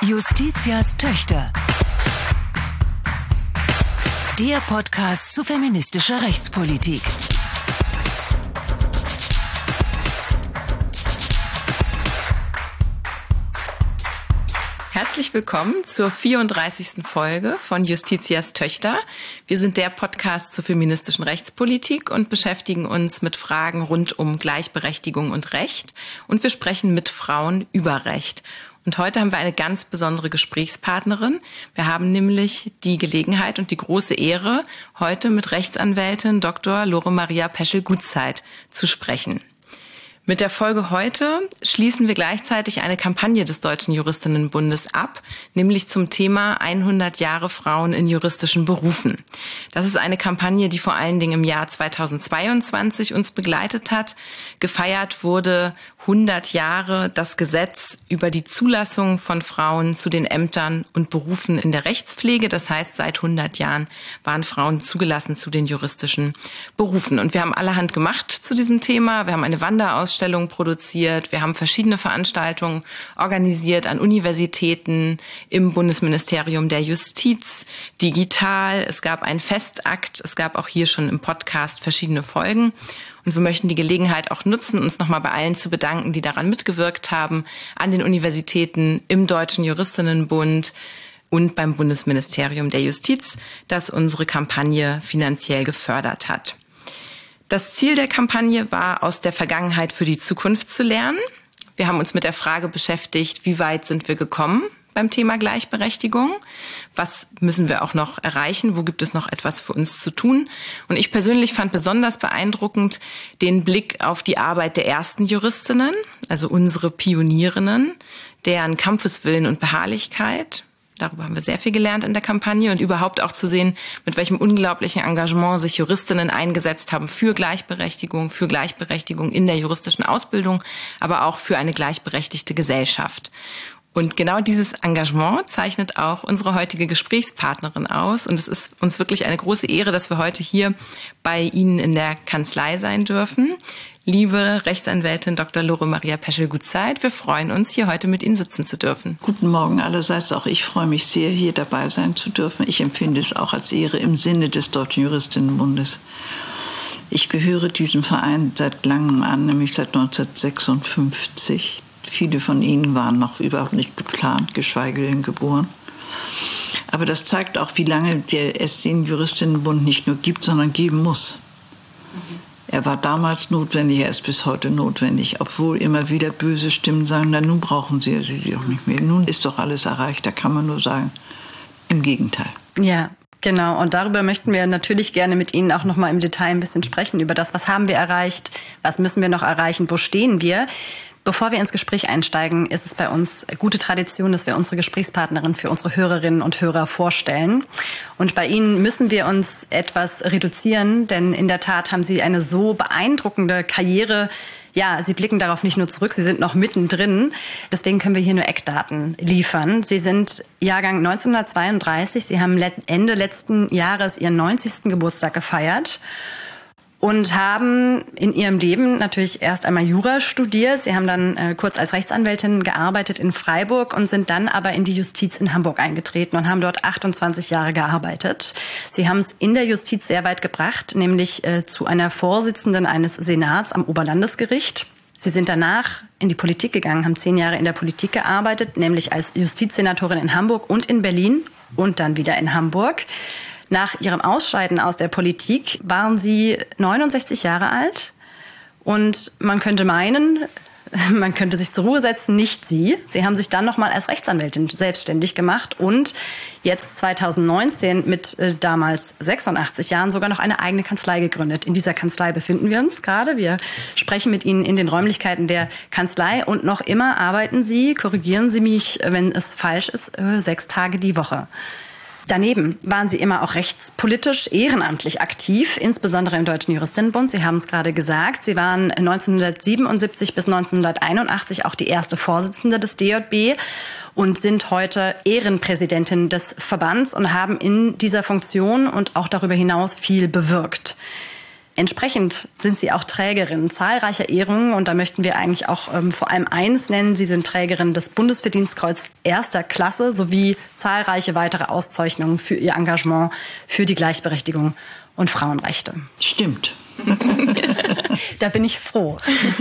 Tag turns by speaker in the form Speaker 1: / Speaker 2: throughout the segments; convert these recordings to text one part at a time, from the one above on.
Speaker 1: Justitias Töchter. Der Podcast zu feministischer Rechtspolitik.
Speaker 2: Herzlich willkommen zur 34. Folge von Justitias Töchter. Wir sind der Podcast zur feministischen Rechtspolitik und beschäftigen uns mit Fragen rund um Gleichberechtigung und Recht. Und wir sprechen mit Frauen über Recht. Und heute haben wir eine ganz besondere Gesprächspartnerin. Wir haben nämlich die Gelegenheit und die große Ehre, heute mit Rechtsanwältin Dr. Lore Maria Peschel-Gutzeit zu sprechen. Mit der Folge heute schließen wir gleichzeitig eine Kampagne des Deutschen Juristinnenbundes ab, nämlich zum Thema 100 Jahre Frauen in juristischen Berufen. Das ist eine Kampagne, die vor allen Dingen im Jahr 2022 uns begleitet hat. Gefeiert wurde 100 Jahre das Gesetz über die Zulassung von Frauen zu den Ämtern und Berufen in der Rechtspflege. Das heißt, seit 100 Jahren waren Frauen zugelassen zu den juristischen Berufen. Und wir haben allerhand gemacht zu diesem Thema. Wir haben eine Wanderausstellung produziert. Wir haben verschiedene Veranstaltungen organisiert an Universitäten, im Bundesministerium der Justiz, digital. Es gab einen Festakt. Es gab auch hier schon im Podcast verschiedene Folgen. Und wir möchten die Gelegenheit auch nutzen, uns nochmal bei allen zu bedanken, die daran mitgewirkt haben, an den Universitäten, im Deutschen Juristinnenbund und beim Bundesministerium der Justiz, das unsere Kampagne finanziell gefördert hat. Das Ziel der Kampagne war, aus der Vergangenheit für die Zukunft zu lernen. Wir haben uns mit der Frage beschäftigt, wie weit sind wir gekommen beim Thema Gleichberechtigung? Was müssen wir auch noch erreichen? Wo gibt es noch etwas für uns zu tun? Und ich persönlich fand besonders beeindruckend den Blick auf die Arbeit der ersten Juristinnen, also unsere Pionierinnen, deren Kampfeswillen und Beharrlichkeit. Darüber haben wir sehr viel gelernt in der Kampagne und überhaupt auch zu sehen, mit welchem unglaublichen Engagement sich Juristinnen eingesetzt haben für Gleichberechtigung in der juristischen Ausbildung, aber auch für eine gleichberechtigte Gesellschaft. Und genau dieses Engagement zeichnet auch unsere heutige Gesprächspartnerin aus. Und es ist uns wirklich eine große Ehre, dass wir heute hier bei Ihnen in der Kanzlei sein dürfen. Liebe Rechtsanwältin Dr. Lore Maria Peschel-Gutzeit, wir freuen uns, hier heute mit Ihnen sitzen zu dürfen.
Speaker 3: Guten Morgen allerseits. Auch ich freue mich sehr, hier dabei sein zu dürfen. Ich empfinde es auch als Ehre im Sinne des Deutschen Juristinnenbundes. Ich gehöre diesem Verein seit langem an, nämlich seit 1956. Viele von Ihnen waren noch überhaupt nicht geplant, geschweige denn geboren. Aber das zeigt auch, wie lange es den Juristinnenbund nicht nur gibt, sondern geben muss. Er war damals notwendig, er ist bis heute notwendig, obwohl immer wieder böse Stimmen sagen, na nun brauchen Sie sie doch nicht mehr. Nun ist doch alles erreicht, da kann man nur sagen, im Gegenteil.
Speaker 4: Ja, genau. Und darüber möchten wir natürlich gerne mit Ihnen auch noch mal im Detail ein bisschen sprechen, über das, was haben wir erreicht, was müssen wir noch erreichen, wo stehen wir. Bevor wir ins Gespräch einsteigen, ist es bei uns gute Tradition, dass wir unsere Gesprächspartnerin für unsere Hörerinnen und Hörer vorstellen. Und bei Ihnen müssen wir uns etwas reduzieren, denn in der Tat haben Sie eine so beeindruckende Karriere. Ja, Sie blicken darauf nicht nur zurück, Sie sind noch mittendrin. Deswegen können wir hier nur Eckdaten liefern. Sie sind Jahrgang 1932. Sie haben Ende letzten Jahres Ihren 90. Geburtstag gefeiert. Und haben in ihrem Leben natürlich erst einmal Jura studiert. Sie haben dann kurz als Rechtsanwältin gearbeitet in Freiburg und sind dann aber in die Justiz in Hamburg eingetreten und haben dort 28 Jahre gearbeitet. Sie haben es in der Justiz sehr weit gebracht, nämlich zu einer Vorsitzenden eines Senats am Oberlandesgericht. Sie sind danach in die Politik gegangen, haben 10 Jahre in der Politik gearbeitet, nämlich als Justizsenatorin in Hamburg und in Berlin und dann wieder in Hamburg. Nach ihrem Ausscheiden aus der Politik waren sie 69 Jahre alt und man könnte meinen, man könnte sich zur Ruhe setzen, nicht Sie. Sie haben sich dann nochmal als Rechtsanwältin selbstständig gemacht und jetzt 2019 mit damals 86 Jahren sogar noch eine eigene Kanzlei gegründet. In dieser Kanzlei befinden wir uns gerade. Wir sprechen mit Ihnen in den Räumlichkeiten der Kanzlei und noch immer arbeiten Sie, korrigieren Sie mich, wenn es falsch ist, 6 Tage die Woche. Daneben waren Sie immer auch rechtspolitisch ehrenamtlich aktiv, insbesondere im Deutschen Juristinnenbund. Sie haben es gerade gesagt. Sie waren 1977 bis 1981 auch die erste Vorsitzende des DJB und sind heute Ehrenpräsidentin des Verbands und haben in dieser Funktion und auch darüber hinaus viel bewirkt. Entsprechend sind Sie auch Trägerin zahlreicher Ehrungen und da möchten wir eigentlich auch vor allem eines nennen. Sie sind Trägerin des Bundesverdienstkreuz 1. Klasse sowie zahlreiche weitere Auszeichnungen für Ihr Engagement für die Gleichberechtigung und Frauenrechte.
Speaker 3: Stimmt.
Speaker 4: Da bin ich froh.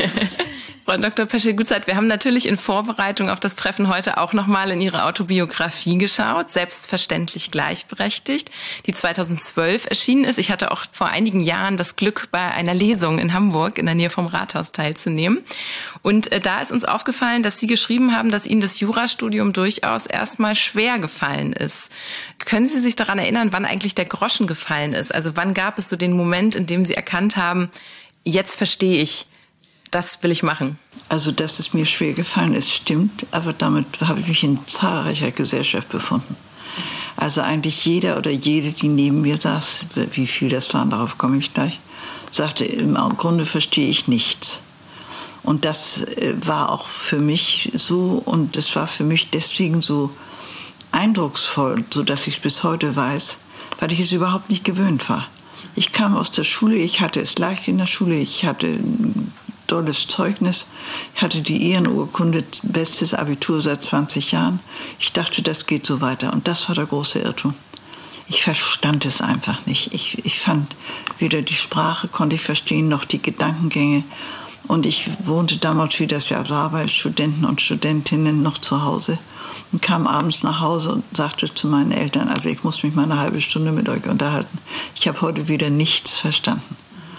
Speaker 2: Frau Dr. Peschel-Gutzeit, wir haben natürlich in Vorbereitung auf das Treffen heute auch nochmal in Ihre Autobiografie geschaut, selbstverständlich gleichberechtigt, die 2012 erschienen ist. Ich hatte auch vor einigen Jahren das Glück, bei einer Lesung in Hamburg in der Nähe vom Rathaus teilzunehmen. Und da ist uns aufgefallen, dass Sie geschrieben haben, dass Ihnen das Jurastudium durchaus erstmal schwer gefallen ist. Können Sie sich daran erinnern, wann eigentlich der Groschen gefallen ist? Also wann gab es so den Moment, in dem Sie erkannt haben, jetzt verstehe ich, das will ich machen?
Speaker 3: Also, dass es mir schwer gefallen ist, stimmt, aber damit habe ich mich in zahlreicher Gesellschaft befunden. Also eigentlich jeder oder jede, die neben mir saß, wie viel das waren, darauf komme ich gleich, sagte, im Grunde verstehe ich nichts. Und das war auch für mich so, und es war für mich deswegen so eindrucksvoll, so dass ich es bis heute weiß, weil ich es überhaupt nicht gewöhnt war. Ich kam aus der Schule, ich hatte es leicht in der Schule, ich hatte ein tolles Zeugnis, ich hatte die Ehrenurkunde, bestes Abitur seit 20 Jahren. Ich dachte, das geht so weiter. Und das war der große Irrtum. Ich verstand es einfach nicht. Ich fand, weder die Sprache konnte ich verstehen, noch die Gedankengänge. Und ich wohnte damals, wie das ja war, bei Studenten und Studentinnen noch zu Hause und kam abends nach Hause und sagte zu meinen Eltern, also ich muss mich mal eine halbe Stunde mit euch unterhalten. Ich habe heute wieder nichts verstanden.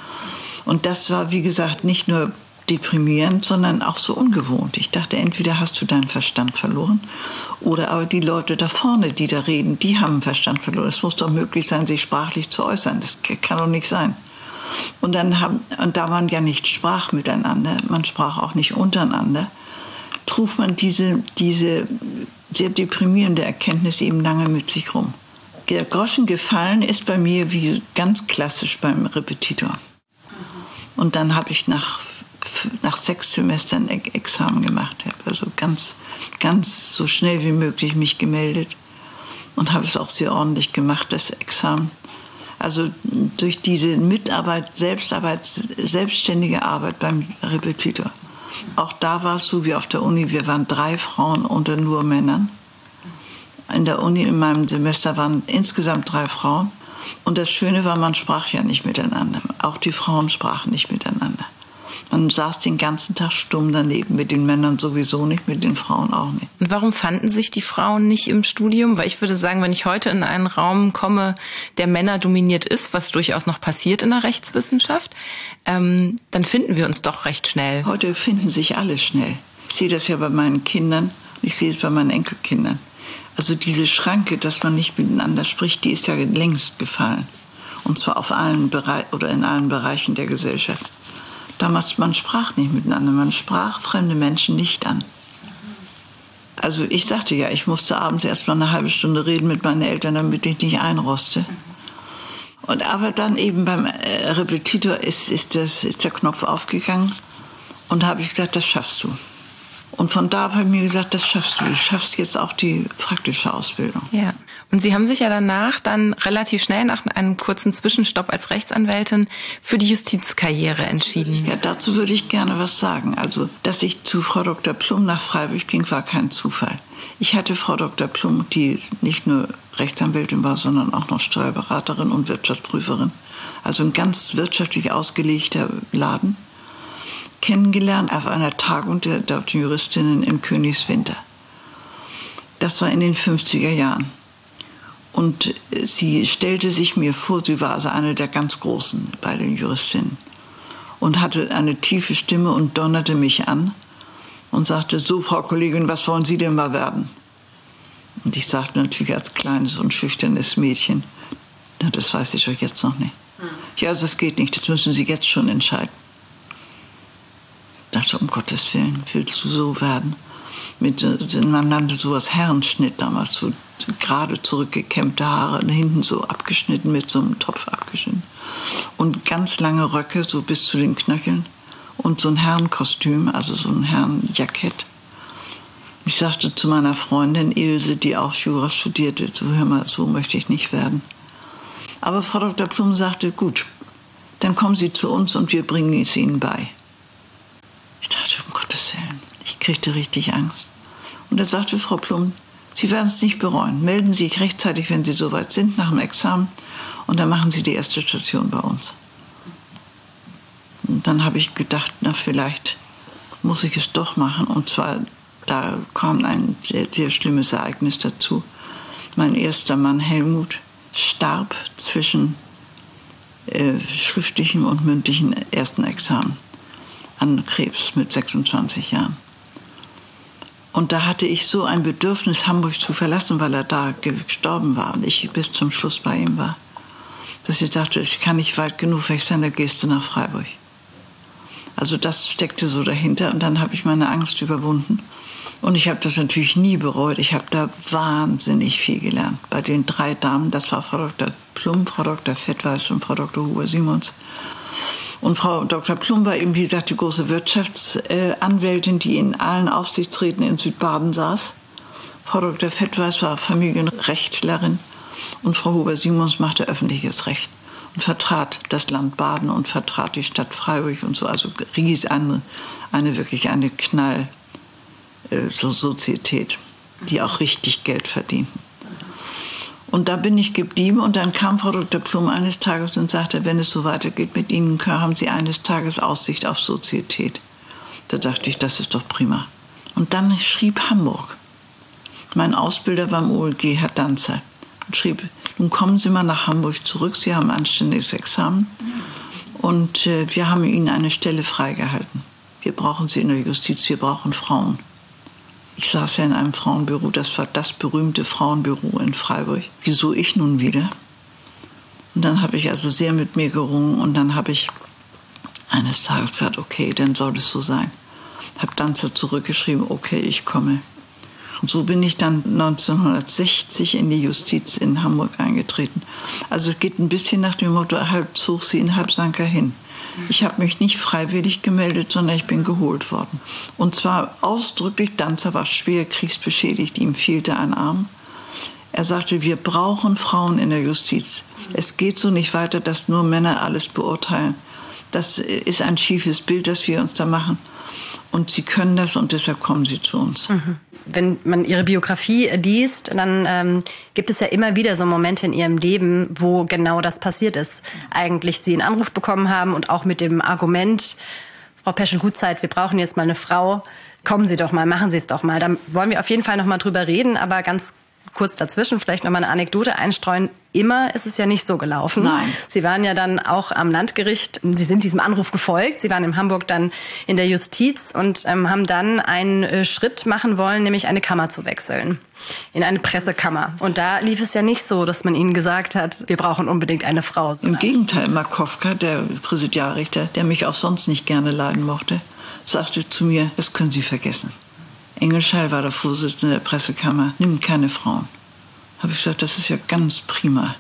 Speaker 3: Und das war, wie gesagt, nicht nur deprimierend, sondern auch so ungewohnt. Ich dachte, entweder hast du deinen Verstand verloren oder aber die Leute da vorne, die da reden, die haben den Verstand verloren. Es muss doch möglich sein, sich sprachlich zu äußern. Das kann doch nicht sein. Und da man ja nicht sprach miteinander, man sprach auch nicht untereinander, trug man diese sehr deprimierende Erkenntnis eben lange mit sich rum. Der Groschen gefallen ist bei mir wie ganz klassisch beim Repetitor. Und dann habe ich nach 6 Semestern Examen gemacht. Ich habe also ganz so schnell wie möglich mich gemeldet und habe es auch sehr ordentlich gemacht, das Examen. Also durch diese Mitarbeit, selbstständige Arbeit beim Repetitor. Auch da war es so wie auf der Uni, wir waren 3 Frauen unter nur Männern. In der Uni in meinem Semester waren insgesamt 3 Frauen. Und das Schöne war, man sprach ja nicht miteinander. Auch die Frauen sprachen nicht miteinander. Man saß den ganzen Tag stumm daneben, mit den Männern sowieso nicht, mit den Frauen auch nicht.
Speaker 2: Und warum fanden sich die Frauen nicht im Studium? Weil ich würde sagen, wenn ich heute in einen Raum komme, der männerdominiert ist, was durchaus noch passiert in der Rechtswissenschaft, dann finden wir uns doch recht schnell.
Speaker 3: Heute finden sich alle schnell. Ich sehe das ja bei meinen Kindern, ich sehe es bei meinen Enkelkindern. Also diese Schranke, dass man nicht miteinander spricht, die ist ja längst gefallen. Und zwar auf allen in allen Bereichen der Gesellschaft. Damals, man sprach nicht miteinander, man sprach fremde Menschen nicht an. Also ich sagte ja, ich musste abends erst mal eine halbe Stunde reden mit meinen Eltern, damit ich nicht einroste. Aber dann eben beim Repetitor ist der Knopf aufgegangen und habe ich gesagt, das schaffst du. Und von da habe ich mir gesagt, das schaffst du. Du schaffst jetzt auch die praktische Ausbildung.
Speaker 2: Ja. Und Sie haben sich ja danach dann relativ schnell nach einem kurzen Zwischenstopp als Rechtsanwältin für die Justizkarriere entschieden.
Speaker 3: Ja, dazu würde ich gerne was sagen. Also, dass ich zu Frau Dr. Plum nach Freiburg ging, war kein Zufall. Ich hatte Frau Dr. Plum, die nicht nur Rechtsanwältin war, sondern auch noch Steuerberaterin und Wirtschaftsprüferin. Also ein ganz wirtschaftlich ausgelegter Laden. Kennengelernt auf einer Tagung der deutschen Juristinnen im Königswinter. Das war in den 50er Jahren. Und sie stellte sich mir vor, sie war also eine der ganz Großen bei den Juristinnen und hatte eine tiefe Stimme und donnerte mich an und sagte, so, Frau Kollegin, was wollen Sie denn mal werden? Und ich sagte natürlich als kleines und schüchternes Mädchen, na, das weiß ich doch jetzt noch nicht. Ja, also das geht nicht, das müssen Sie jetzt schon entscheiden. Ich dachte, um Gottes Willen, willst du so werden? Man nannte sowas Herrenschnitt damals, so gerade zurückgekämmte Haare, hinten so abgeschnitten, mit so einem Topf abgeschnitten. Und ganz lange Röcke, so bis zu den Knöcheln. Und so ein Herrenkostüm, also so ein Herrenjackett. Ich sagte zu meiner Freundin Ilse, die auch Jura studierte, so, hör mal, so möchte ich nicht werden. Aber Frau Dr. Plum sagte, gut, dann kommen Sie zu uns und wir bringen es Ihnen bei. Ich dachte, um Gottes Willen, ich kriegte richtig Angst. Und da sagte Frau Plum, Sie werden es nicht bereuen. Melden Sie sich rechtzeitig, wenn Sie soweit sind, nach dem Examen. Und dann machen Sie die erste Station bei uns. Und dann habe ich gedacht, na, vielleicht muss ich es doch machen. Und zwar, da kam ein sehr, sehr schlimmes Ereignis dazu. Mein erster Mann, Helmut, starb zwischen schriftlichem und mündlichem ersten Examen an Krebs mit 26 Jahren. Und da hatte ich so ein Bedürfnis, Hamburg zu verlassen, weil er da gestorben war und ich bis zum Schluss bei ihm war, dass ich dachte, ich kann nicht weit genug weg sein, da gehst du nach Freiburg. Also das steckte so dahinter und dann habe ich meine Angst überwunden. Und ich habe das natürlich nie bereut. Ich habe da wahnsinnig viel gelernt. Bei den 3 Damen, das war Frau Dr. Plum, Frau Dr. Fettweis und Frau Dr. Huber-Simons. Und Frau Dr. Plum war eben, wie gesagt, die große Wirtschaftsanwältin, die in allen Aufsichtsräten in Südbaden saß. Frau Dr. Fettweis war Familienrechtlerin und Frau Huber-Simons machte öffentliches Recht und vertrat das Land Baden und vertrat die Stadt Freiburg und so. Also wirklich eine Sozietät, die auch richtig Geld verdienten. Und da bin ich geblieben und dann kam Frau Dr. Plum eines Tages und sagte, wenn es so weitergeht mit Ihnen, haben Sie eines Tages Aussicht auf Sozietät. Da dachte ich, das ist doch prima. Und dann schrieb Hamburg. Mein Ausbilder war im OLG, Herr Danzer, und schrieb, nun kommen Sie mal nach Hamburg zurück, Sie haben ein anständiges Examen und wir haben Ihnen eine Stelle freigehalten. Wir brauchen Sie in der Justiz, wir brauchen Frauen. Ich saß ja in einem Frauenbüro, das war das berühmte Frauenbüro in Freiburg. Wieso ich nun wieder? Und dann habe ich also sehr mit mir gerungen und dann habe ich eines Tages gesagt, okay, dann soll es so sein. Habe dann zurückgeschrieben, okay, ich komme. Und so bin ich dann 1960 in die Justiz in Hamburg eingetreten. Also es geht ein bisschen nach dem Motto, halb zog sie in, halb sank er hin. Ich habe mich nicht freiwillig gemeldet, sondern ich bin geholt worden. Und zwar ausdrücklich, Danzer war schwer kriegsbeschädigt, ihm fehlte ein Arm. Er sagte, wir brauchen Frauen in der Justiz. Es geht so nicht weiter, dass nur Männer alles beurteilen. Das ist ein schiefes Bild, das wir uns da machen. Und Sie können das und deshalb kommen Sie zu uns.
Speaker 4: Wenn man Ihre Biografie liest, dann gibt es ja immer wieder so Momente in Ihrem Leben, wo genau das passiert ist. Eigentlich Sie einen Anruf bekommen haben und auch mit dem Argument, Frau Peschel-Gutzeit, wir brauchen jetzt mal eine Frau, kommen Sie doch mal, machen Sie es doch mal. Da wollen wir auf jeden Fall noch mal drüber reden, aber ganz kurz dazwischen vielleicht noch mal eine Anekdote einstreuen. Immer ist es ja nicht so gelaufen.
Speaker 3: Nein.
Speaker 4: Sie waren ja dann auch am Landgericht. Sie sind diesem Anruf gefolgt. Sie waren in Hamburg dann in der Justiz und haben dann einen Schritt machen wollen, nämlich eine Kammer zu wechseln. In eine Pressekammer. Und da lief es ja nicht so, dass man Ihnen gesagt hat, wir brauchen unbedingt eine Frau.
Speaker 3: Im Gegenteil, Markowka, der Präsidialrichter, der mich auch sonst nicht gerne leiden mochte, sagte zu mir, das können Sie vergessen. Engelschall war der Vorsitzende der Pressekammer, nimmt keine Frauen. Habe ich gesagt, das ist ja ganz prima.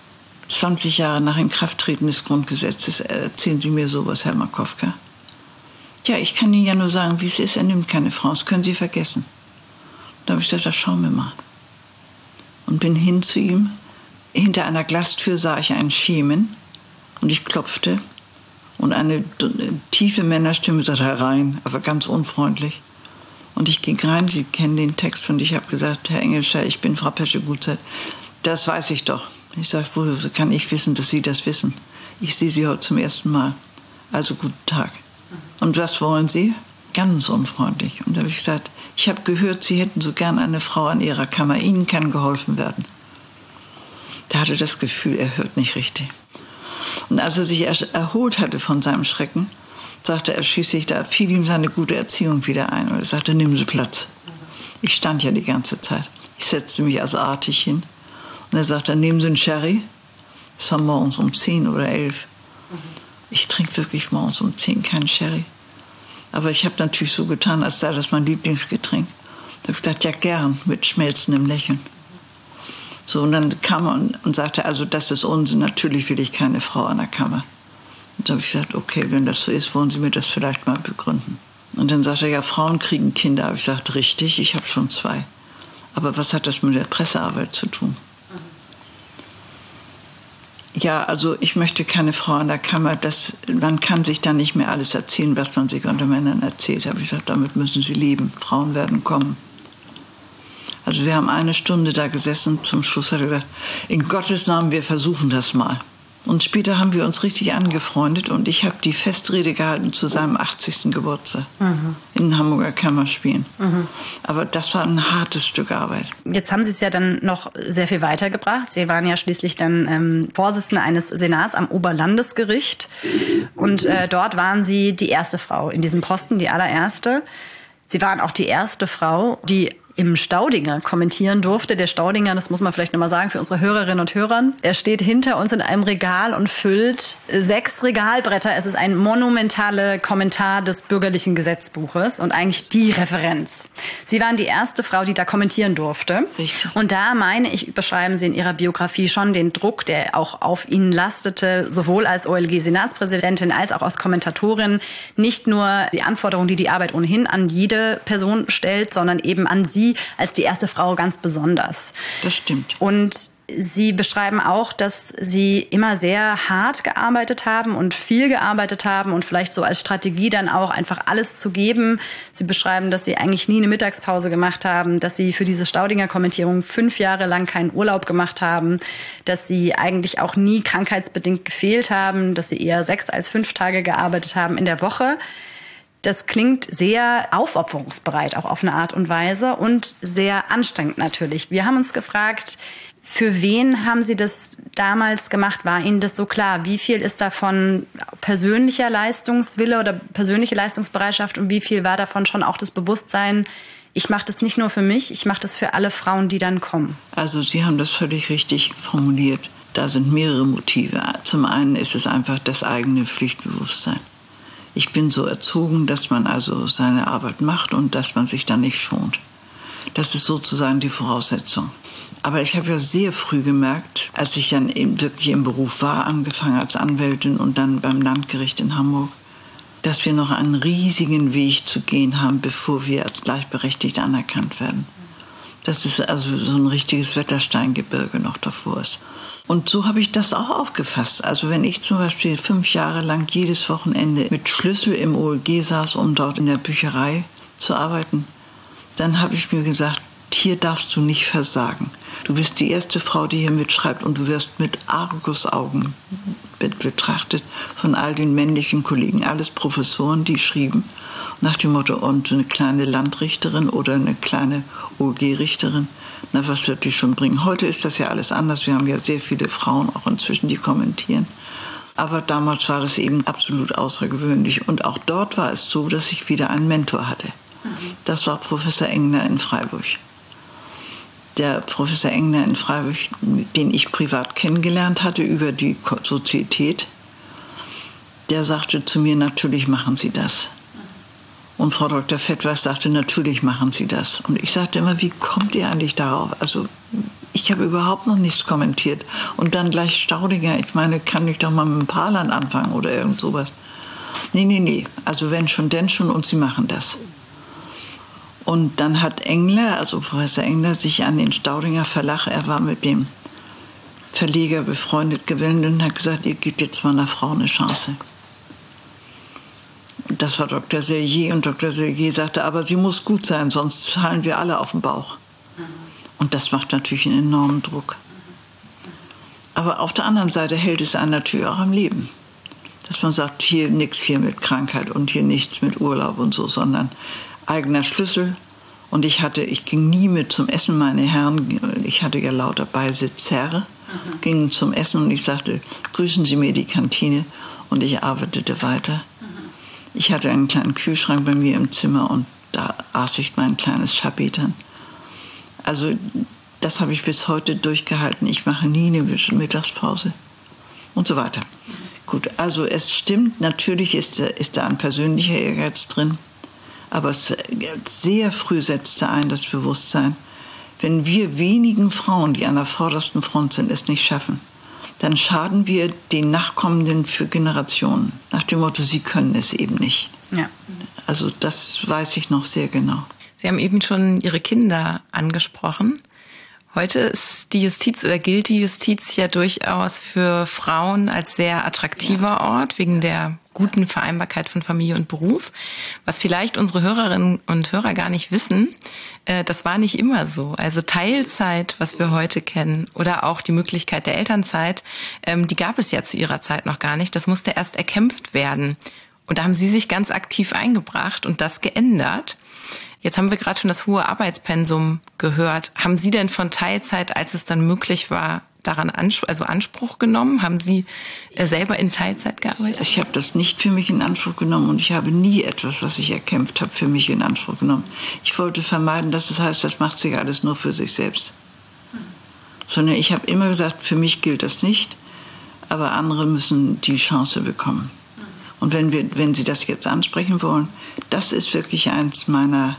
Speaker 3: 20 Jahre nach Inkrafttreten des Grundgesetzes erzählen Sie mir sowas, Herr Markowka. Ja, ich kann Ihnen ja nur sagen, wie es ist, er nimmt keine Frauen, das können Sie vergessen. Da habe ich gesagt, das schauen wir mal. Und bin hin zu ihm. Hinter einer Glastür sah ich einen Schemen und ich klopfte. Und eine tiefe Männerstimme sagte, herein, aber ganz unfreundlich. Und ich ging rein, Sie kennen den Text, und ich habe gesagt, Herr Engelschall, ich bin Frau Peschel-Gutzeit. Das weiß ich doch. Ich sage, woher kann ich wissen, dass Sie das wissen? Ich sehe Sie heute zum ersten Mal. Also guten Tag. Und was wollen Sie? Ganz unfreundlich. Und da habe ich gesagt, ich habe gehört, Sie hätten so gern eine Frau an Ihrer Kammer. Ihnen kann geholfen werden. Der hatte das Gefühl, er hört nicht richtig. Und als er sich erholt hatte von seinem Schrecken, sagte er schließlich, da fiel ihm seine gute Erziehung wieder ein. Und er sagte, nehmen Sie Platz. Ich stand ja die ganze Zeit. Ich setzte mich also artig hin. Und er sagte, nehmen Sie einen Sherry. Es war morgens um 10 oder 11. Ich trinke wirklich morgens um 10 keinen Sherry. Aber ich habe natürlich so getan, als sei das mein Lieblingsgetränk. Da habe ich gesagt, ja gern, mit schmelzendem Lächeln. So, und dann kam er und sagte, also das ist Unsinn, natürlich will ich keine Frau an der Kammer. Und da habe ich gesagt, okay, wenn das so ist, wollen Sie mir das vielleicht mal begründen. Und dann sagte er, ja, Frauen kriegen Kinder. Aber ich sagte, richtig, ich habe schon 2. Aber was hat das mit der Pressearbeit zu tun? Ja, also ich möchte keine Frau an der Kammer. Man kann sich da nicht mehr alles erzählen, was man sich unter Männern erzählt. Habe ich gesagt, damit müssen sie leben. Frauen werden kommen. Also wir haben 1 Stunde da gesessen. Zum Schluss hat er gesagt, in Gottes Namen, wir versuchen das mal. Und später haben wir uns richtig angefreundet und ich habe die Festrede gehalten zu seinem 80. Geburtstag in den Hamburger Kammerspielen. Aber das war ein hartes Stück Arbeit.
Speaker 4: Jetzt haben Sie es ja dann noch sehr viel weitergebracht. Sie waren ja schließlich dann Vorsitzende eines Senats am Oberlandesgericht und dort waren Sie die erste Frau in diesem Posten, die allererste. Sie waren auch die erste Frau, die im Staudinger kommentieren durfte. Der Staudinger, das muss man vielleicht nochmal sagen für unsere Hörerinnen und Hörer, er steht hinter uns in einem Regal und füllt 6 Regalbretter. Es ist ein monumentaler Kommentar des bürgerlichen Gesetzbuches und eigentlich die Referenz. Sie waren die erste Frau, die da kommentieren durfte.
Speaker 3: Richtig.
Speaker 4: Und da, meine ich, beschreiben Sie in Ihrer Biografie schon den Druck, der auch auf Ihnen lastete, sowohl als OLG-Senatspräsidentin als auch als Kommentatorin. Nicht nur die Anforderungen, die Arbeit ohnehin an jede Person stellt, sondern eben an Sie als die erste Frau ganz besonders.
Speaker 3: Das stimmt.
Speaker 4: Und Sie beschreiben auch, dass Sie immer sehr hart gearbeitet haben und viel gearbeitet haben und vielleicht so als Strategie dann auch einfach alles zu geben. Sie beschreiben, dass Sie eigentlich nie eine Mittagspause gemacht haben, dass Sie für diese Staudinger Kommentierung 5 Jahre lang keinen Urlaub gemacht haben, dass Sie eigentlich auch nie krankheitsbedingt gefehlt haben, dass Sie eher 6 als 5 Tage gearbeitet haben in der Woche. Das klingt sehr aufopferungsbereit, auch auf eine Art und Weise und sehr anstrengend natürlich. Wir haben uns gefragt, für wen haben Sie das damals gemacht? War Ihnen das so klar? Wie viel ist davon persönlicher Leistungswille oder persönliche Leistungsbereitschaft und wie viel war davon schon auch das Bewusstsein, ich mache das nicht nur für mich, ich mache das für alle Frauen, die dann kommen?
Speaker 3: Also Sie haben das völlig richtig formuliert. Da sind mehrere Motive. Zum einen ist es einfach das eigene Pflichtbewusstsein. Ich bin so erzogen, dass man also seine Arbeit macht und dass man sich dann nicht schont. Das ist sozusagen die Voraussetzung. Aber ich habe ja sehr früh gemerkt, als ich dann eben wirklich im Beruf war, angefangen als Anwältin und dann beim Landgericht in Hamburg, dass wir noch einen riesigen Weg zu gehen haben, bevor wir als gleichberechtigt anerkannt werden. Dass es also so ein richtiges Wettersteingebirge noch davor ist. Und so habe ich das auch aufgefasst. Also wenn ich zum Beispiel 5 Jahre lang jedes Wochenende mit Schlüssel im OLG saß, um dort in der Bücherei zu arbeiten, dann habe ich mir gesagt, hier darfst du nicht versagen. Du bist die erste Frau, die hier mitschreibt und du wirst mit Argusaugen betrachtet von all den männlichen Kollegen, alles Professoren, die schrieben nach dem Motto, und eine kleine Landrichterin oder eine kleine OLG-Richterin, na, was wird die schon bringen? Heute ist das ja alles anders. Wir haben ja sehr viele Frauen auch inzwischen, die kommentieren. Aber damals war das eben absolut außergewöhnlich. Und auch dort war es so, dass ich wieder einen Mentor hatte. Das war Professor Engner in Freiburg. Der Professor Engner in Freiburg, den ich privat kennengelernt hatte über die Sozietät, der sagte zu mir, natürlich machen Sie das. Und Frau Dr. Fettweis sagte, natürlich machen Sie das. Und ich sagte immer, wie kommt ihr eigentlich darauf? Also ich habe überhaupt noch nichts kommentiert. Und dann gleich Staudinger, ich meine, kann ich doch mal mit dem Paarland anfangen oder irgend sowas. Nee. Also wenn schon, denn schon und Sie machen das. Und dann hat Engler, also Professor Engler, sich an den Staudinger Verlag, er war mit dem Verleger befreundet, gewendet und hat gesagt, ihr gebt jetzt mal einer Frau eine Chance. Das war Dr. Sellier und Dr. Sellier sagte, aber sie muss gut sein, sonst fallen wir alle auf den Bauch. Und das macht natürlich einen enormen Druck. Aber auf der anderen Seite hält es einen natürlich auch am Leben. Dass man sagt, hier nichts hier mit Krankheit und hier nichts mit Urlaub und so, sondern eigener Schlüssel. Und ich ging nie mit zum Essen, meine Herren, ich hatte ja lauter Beisitzer, gingen zum Essen und ich sagte, grüßen Sie mir die Kantine und ich arbeitete weiter. Ich hatte einen kleinen Kühlschrank bei mir im Zimmer und da aß ich mein kleines Schabetern. Also das habe ich bis heute durchgehalten. Ich mache nie eine Mittagspause und so weiter. Gut, also es stimmt, natürlich ist da ein persönlicher Ehrgeiz drin, aber sehr früh setzte ein das Bewusstsein, wenn wir wenigen Frauen, die an der vordersten Front sind, es nicht schaffen, dann schaden wir den Nachkommenden für Generationen. Nach dem Motto, sie können es eben nicht.
Speaker 4: Ja.
Speaker 3: Also das weiß ich noch sehr genau.
Speaker 2: Sie haben eben schon Ihre Kinder angesprochen. Heute ist die Justiz oder gilt die Justiz ja durchaus für Frauen als sehr attraktiver Ort wegen der guten Vereinbarkeit von Familie und Beruf. Was vielleicht unsere Hörerinnen und Hörer gar nicht wissen, das war nicht immer so. Also Teilzeit, was wir heute kennen, oder auch die Möglichkeit der Elternzeit, die gab es ja zu ihrer Zeit noch gar nicht. Das musste erst erkämpft werden. Und da haben Sie sich ganz aktiv eingebracht und das geändert. Jetzt haben wir gerade schon das hohe Arbeitspensum gehört. Haben Sie denn von Teilzeit, als es dann möglich war, daran Anspruch genommen? Haben Sie selber in Teilzeit gearbeitet?
Speaker 3: Ich habe das nicht für mich in Anspruch genommen und ich habe nie etwas, was ich erkämpft habe, für mich in Anspruch genommen. Ich wollte vermeiden, dass es heißt, das macht sich alles nur für sich selbst. Sondern ich habe immer gesagt, für mich gilt das nicht, aber andere müssen die Chance bekommen. Und wenn Sie das jetzt ansprechen wollen, das ist wirklich eins meiner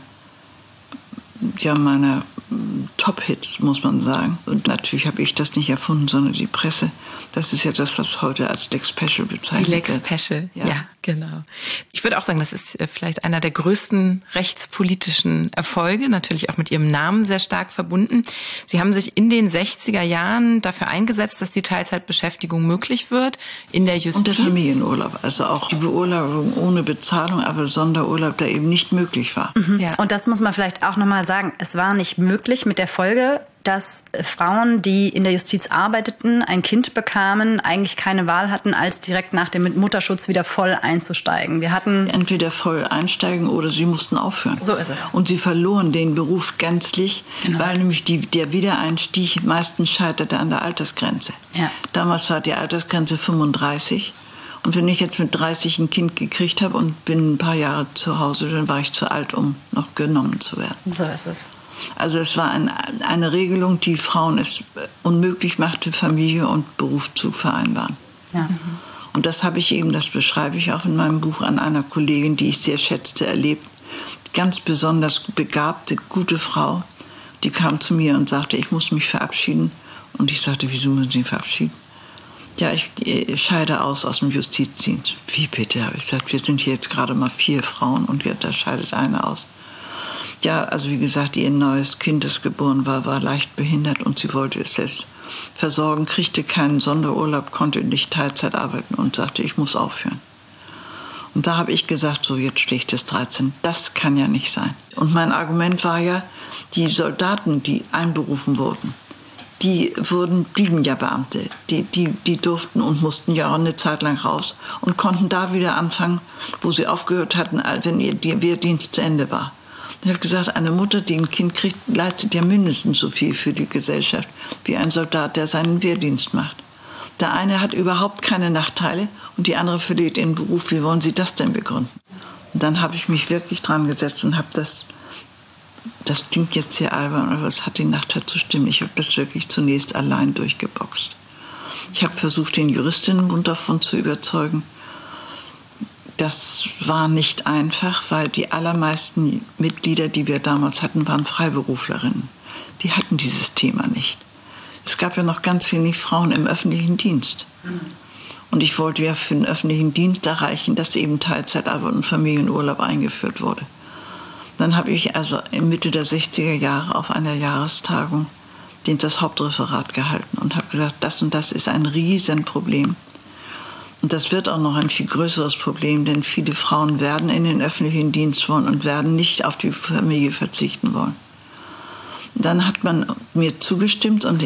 Speaker 3: Top-Hits, muss man sagen. Und natürlich habe ich das nicht erfunden, sondern die Presse. Das ist ja das, was heute als Lex Special bezeichnet wird.
Speaker 2: Die Lex Special, ja, genau. Ich würde auch sagen, das ist vielleicht einer der größten rechtspolitischen Erfolge, natürlich auch mit Ihrem Namen sehr stark verbunden. Sie haben sich in den 60er Jahren dafür eingesetzt, dass die Teilzeitbeschäftigung möglich wird in der Justiz.
Speaker 3: Und der Familienurlaub, also auch die Beurlaubung ohne Bezahlung, aber Sonderurlaub, der eben nicht möglich war.
Speaker 4: Mhm. Ja. Und das muss man vielleicht auch nochmal sagen, es war nicht möglich mit der Folge, dass Frauen, die in der Justiz arbeiteten, ein Kind bekamen, eigentlich keine Wahl hatten, als direkt nach dem Mutterschutz wieder voll einzusteigen. Wir hatten
Speaker 3: entweder voll einsteigen oder sie mussten aufhören.
Speaker 4: So ist es.
Speaker 3: Und sie verloren den Beruf gänzlich, weil nämlich der Wiedereinstieg meistens scheiterte an der Altersgrenze.
Speaker 4: Ja.
Speaker 3: Damals war die Altersgrenze 35. Und wenn ich jetzt mit 30 ein Kind gekriegt habe und bin ein paar Jahre zu Hause, dann war ich zu alt, um noch genommen zu werden.
Speaker 4: So ist es.
Speaker 3: Also es war eine Regelung, die Frauen es unmöglich machte, Familie und Beruf zu vereinbaren.
Speaker 4: Ja.
Speaker 3: Und das habe ich eben, das beschreibe ich auch in meinem Buch, an einer Kollegin, die ich sehr schätzte, erlebt. Ganz besonders begabte, gute Frau, die kam zu mir und sagte, ich muss mich verabschieden. Und ich sagte, wieso müssen Sie verabschieden? Ja, ich scheide aus dem Justizdienst. Wie bitte? Habe ich gesagt, wir sind hier jetzt gerade mal 4 Frauen und da scheidet eine aus. Ja, also wie gesagt, ihr neues Kind, das geboren war leicht behindert und sie wollte es selbst versorgen, kriegte keinen Sonderurlaub, konnte nicht Teilzeit arbeiten und sagte, ich muss aufhören. Und da habe ich gesagt, so jetzt schlägt es 13, das kann ja nicht sein. Und mein Argument war ja, die Soldaten, die einberufen wurden, blieben ja Beamte. Die durften und mussten ja auch eine Zeit lang raus und konnten da wieder anfangen, wo sie aufgehört hatten, wenn ihr Wehrdienst zu Ende war. Ich habe gesagt, eine Mutter, die ein Kind kriegt, leistet ja mindestens so viel für die Gesellschaft wie ein Soldat, der seinen Wehrdienst macht. Der eine hat überhaupt keine Nachteile und die andere verliert ihren Beruf. Wie wollen Sie das denn begründen? Und dann habe ich mich wirklich dran gesetzt und habe das klingt jetzt sehr albern, aber es hat den Nachteil zu stimmen. Ich habe das wirklich zunächst allein durchgeboxt. Ich habe versucht, den Juristinnenbund davon zu überzeugen. Das war nicht einfach, weil die allermeisten Mitglieder, die wir damals hatten, waren Freiberuflerinnen. Die hatten dieses Thema nicht. Es gab ja noch ganz wenig Frauen im öffentlichen Dienst. Und ich wollte ja für den öffentlichen Dienst erreichen, dass eben Teilzeitarbeit und Familienurlaub eingeführt wurde. Dann habe ich also in Mitte der 60er Jahre auf einer Jahrestagung das Hauptreferat gehalten und habe gesagt, das und das ist ein Riesenproblem. Und das wird auch noch ein viel größeres Problem, denn viele Frauen werden in den öffentlichen Dienst wollen und werden nicht auf die Familie verzichten wollen. Dann hat man mir zugestimmt und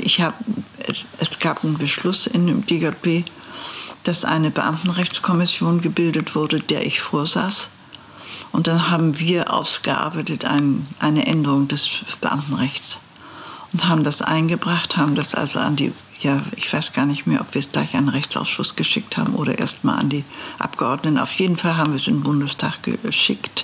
Speaker 3: es gab einen Beschluss in dem DJB, dass eine Beamtenrechtskommission gebildet wurde, der ich vorsaß. Und dann haben wir ausgearbeitet eine Änderung des Beamtenrechts und haben das eingebracht, haben das also ich weiß gar nicht mehr, ob wir es gleich an den Rechtsausschuss geschickt haben oder erst mal an die Abgeordneten. Auf jeden Fall haben wir es in den Bundestag geschickt.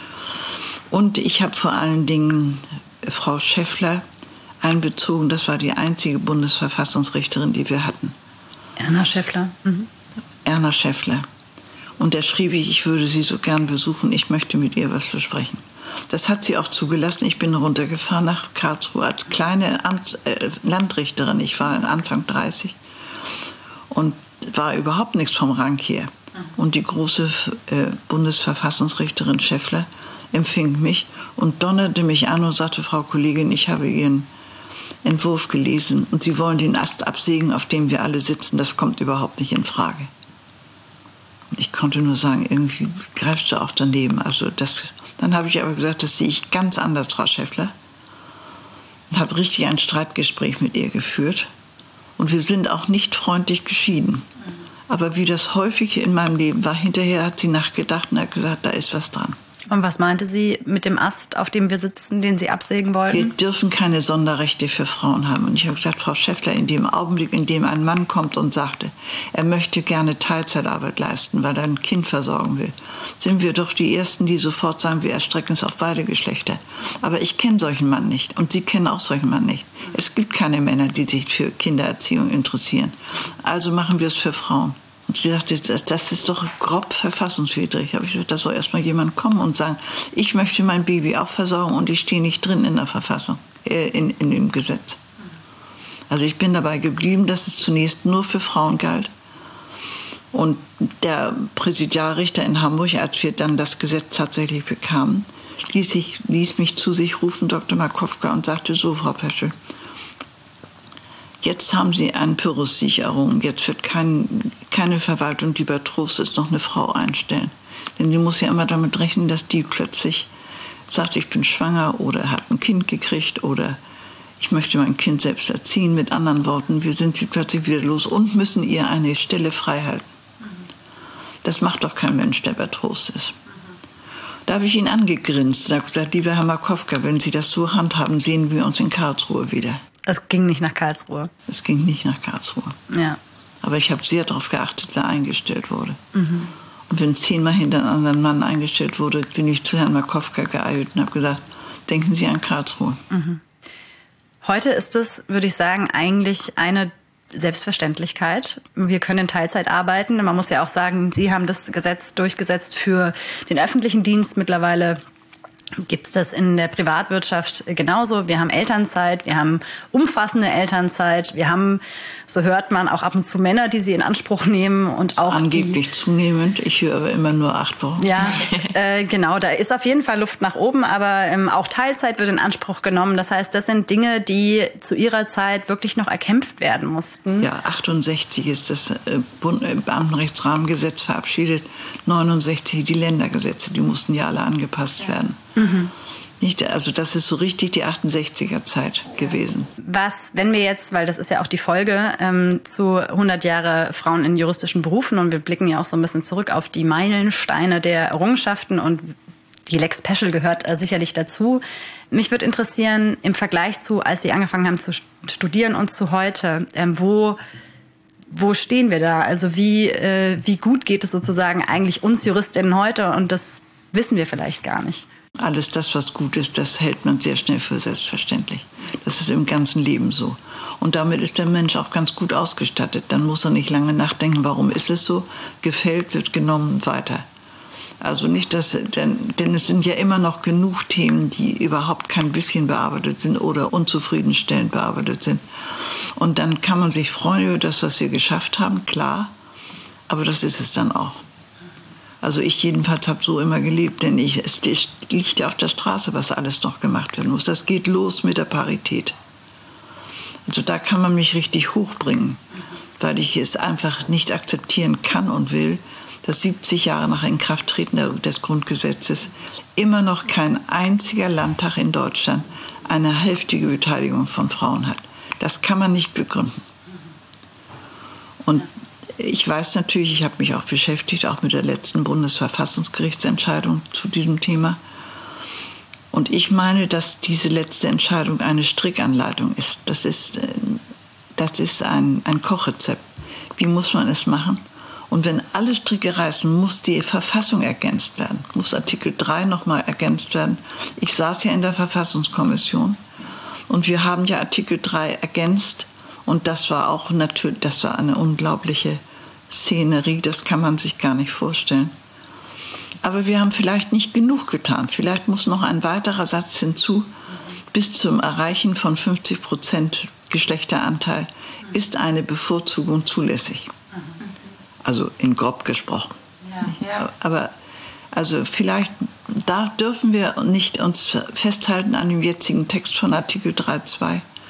Speaker 3: Und ich habe vor allen Dingen Frau Schäffler einbezogen. Das war die einzige Bundesverfassungsrichterin, die wir hatten.
Speaker 4: Erna Schäffler. Mhm.
Speaker 3: Erna Schäffler. Und da schrieb ich würde sie so gern besuchen, ich möchte mit ihr was besprechen. Das hat sie auch zugelassen. Ich bin runtergefahren nach Karlsruhe als kleine Landrichterin. Ich war Anfang 30 und war überhaupt nichts vom Rang her. Und die große Bundesverfassungsrichterin Schäffler empfing mich und donnerte mich an und sagte, Frau Kollegin, ich habe Ihren Entwurf gelesen und Sie wollen den Ast absägen, auf dem wir alle sitzen. Das kommt überhaupt nicht in Frage. Ich konnte nur sagen, irgendwie greifst du auch daneben. Dann habe ich aber gesagt, das sehe ich ganz anders, Frau Schäffler. Und habe richtig ein Streitgespräch mit ihr geführt. Und wir sind auch nicht freundlich geschieden. Aber wie das häufig in meinem Leben war, hinterher hat sie nachgedacht und hat gesagt, da ist was dran.
Speaker 4: Und was meinte sie mit dem Ast, auf dem wir sitzen, den Sie absägen wollten?
Speaker 3: Wir dürfen keine Sonderrechte für Frauen haben. Und ich habe gesagt, Frau Schäffler, in dem Augenblick, in dem ein Mann kommt und sagte, er möchte gerne Teilzeitarbeit leisten, weil er ein Kind versorgen will, sind wir doch die Ersten, die sofort sagen, wir erstrecken es auf beide Geschlechter. Aber ich kenne solchen Mann nicht und Sie kennen auch solchen Mann nicht. Es gibt keine Männer, die sich für Kindererziehung interessieren. Also machen wir es für Frauen. Und sie sagte, das ist doch grob verfassungswidrig. Aber ich sagte, da soll erst mal jemand kommen und sagen, ich möchte mein Baby auch versorgen und ich stehe nicht drin in der Verfassung, in dem Gesetz. Also ich bin dabei geblieben, dass es zunächst nur für Frauen galt. Und der Präsidialrichter in Hamburg, als wir dann das Gesetz tatsächlich bekamen, ließ mich zu sich rufen, Dr. Markowka, und sagte, so, Frau Peschel, jetzt haben Sie einen Pyrrhus-Sieg errungen. Jetzt wird keine Verwaltung, die bei Trost ist, noch eine Frau einstellen. Denn sie muss ja immer damit rechnen, dass die plötzlich sagt, ich bin schwanger oder hat ein Kind gekriegt oder ich möchte mein Kind selbst erziehen. Mit anderen Worten, wir sind sie plötzlich wieder los und müssen ihr eine Stelle frei halten. Das macht doch kein Mensch, der bei Trost ist. Da habe ich ihn angegrinst und habe gesagt, lieber Herr Markowka, wenn Sie das so handhaben, sehen wir uns in Karlsruhe wieder.
Speaker 4: Es ging nicht nach Karlsruhe.
Speaker 3: Es ging nicht nach Karlsruhe.
Speaker 4: Ja.
Speaker 3: Aber ich habe sehr darauf geachtet, wer eingestellt wurde. Mhm. Und wenn 10-mal hintereinander ein Mann eingestellt wurde, bin ich zu Herrn Markowka geeilt und habe gesagt, denken Sie an Karlsruhe.
Speaker 4: Mhm. Heute ist es, würde ich sagen, eigentlich eine Selbstverständlichkeit. Wir können in Teilzeit arbeiten. Man muss ja auch sagen, Sie haben das Gesetz durchgesetzt für den öffentlichen Dienst. Mittlerweile gibt es das in der Privatwirtschaft genauso. Wir haben Elternzeit, wir haben umfassende Elternzeit, wir haben, so hört man, auch ab und zu Männer, die sie in Anspruch nehmen und auch
Speaker 3: angeblich zunehmend. Ich höre aber immer nur 8 Wochen.
Speaker 4: Ja, genau. Da ist auf jeden Fall Luft nach oben, aber auch Teilzeit wird in Anspruch genommen. Das heißt, das sind Dinge, die zu ihrer Zeit wirklich noch erkämpft werden mussten.
Speaker 3: Ja, 68 ist das Beamtenrechtsrahmengesetz verabschiedet, 69 die Ländergesetze, die mussten ja alle angepasst werden. Mhm. Also das ist so richtig die 68er Zeit gewesen.
Speaker 4: Was, wenn wir jetzt, weil das ist ja auch die Folge zu 100 Jahre Frauen in juristischen Berufen und wir blicken ja auch so ein bisschen zurück auf die Meilensteine der Errungenschaften und die Lex Peschel gehört sicherlich dazu. Mich würde interessieren, im Vergleich zu, als Sie angefangen haben zu studieren und zu heute, wo stehen wir da? Also wie gut geht es sozusagen eigentlich uns Juristinnen heute und das wissen wir vielleicht gar nicht.
Speaker 3: Alles das, was gut ist, das hält man sehr schnell für selbstverständlich. Das ist im ganzen Leben so. Und damit ist der Mensch auch ganz gut ausgestattet. Dann muss er nicht lange nachdenken, warum ist es so? Gefällt, wird genommen, weiter. Also nicht, denn es sind ja immer noch genug Themen, die überhaupt kein bisschen bearbeitet sind oder unzufriedenstellend bearbeitet sind. Und dann kann man sich freuen über das, was wir geschafft haben, klar. Aber das ist es dann auch. Also ich jedenfalls habe so immer gelebt, denn es liegt ja auf der Straße, was alles noch gemacht werden muss. Das geht los mit der Parität. Also da kann man mich richtig hochbringen, weil ich es einfach nicht akzeptieren kann und will, dass 70 Jahre nach Inkrafttreten des Grundgesetzes immer noch kein einziger Landtag in Deutschland eine hälftige Beteiligung von Frauen hat. Das kann man nicht begründen. Und ich weiß natürlich, ich habe mich auch beschäftigt, auch mit der letzten Bundesverfassungsgerichtsentscheidung zu diesem Thema. Und ich meine, dass diese letzte Entscheidung eine Strickanleitung ist. Das ist ein Kochrezept. Wie muss man es machen? Und wenn alle Stricke reißen, muss die Verfassung ergänzt werden. Muss Artikel 3 nochmal ergänzt werden. Ich saß ja in der Verfassungskommission und wir haben ja Artikel 3 ergänzt. Und das war auch natürlich, das war eine unglaubliche Szenerie, das kann man sich gar nicht vorstellen. Aber wir haben vielleicht nicht genug getan. Vielleicht muss noch ein weiterer Satz hinzu. Bis zum Erreichen von 50% Geschlechteranteil ist eine Bevorzugung zulässig. Also in grob gesprochen. Ja. Aber also vielleicht da dürfen wir nicht uns festhalten an dem jetzigen Text von Artikel 3.2,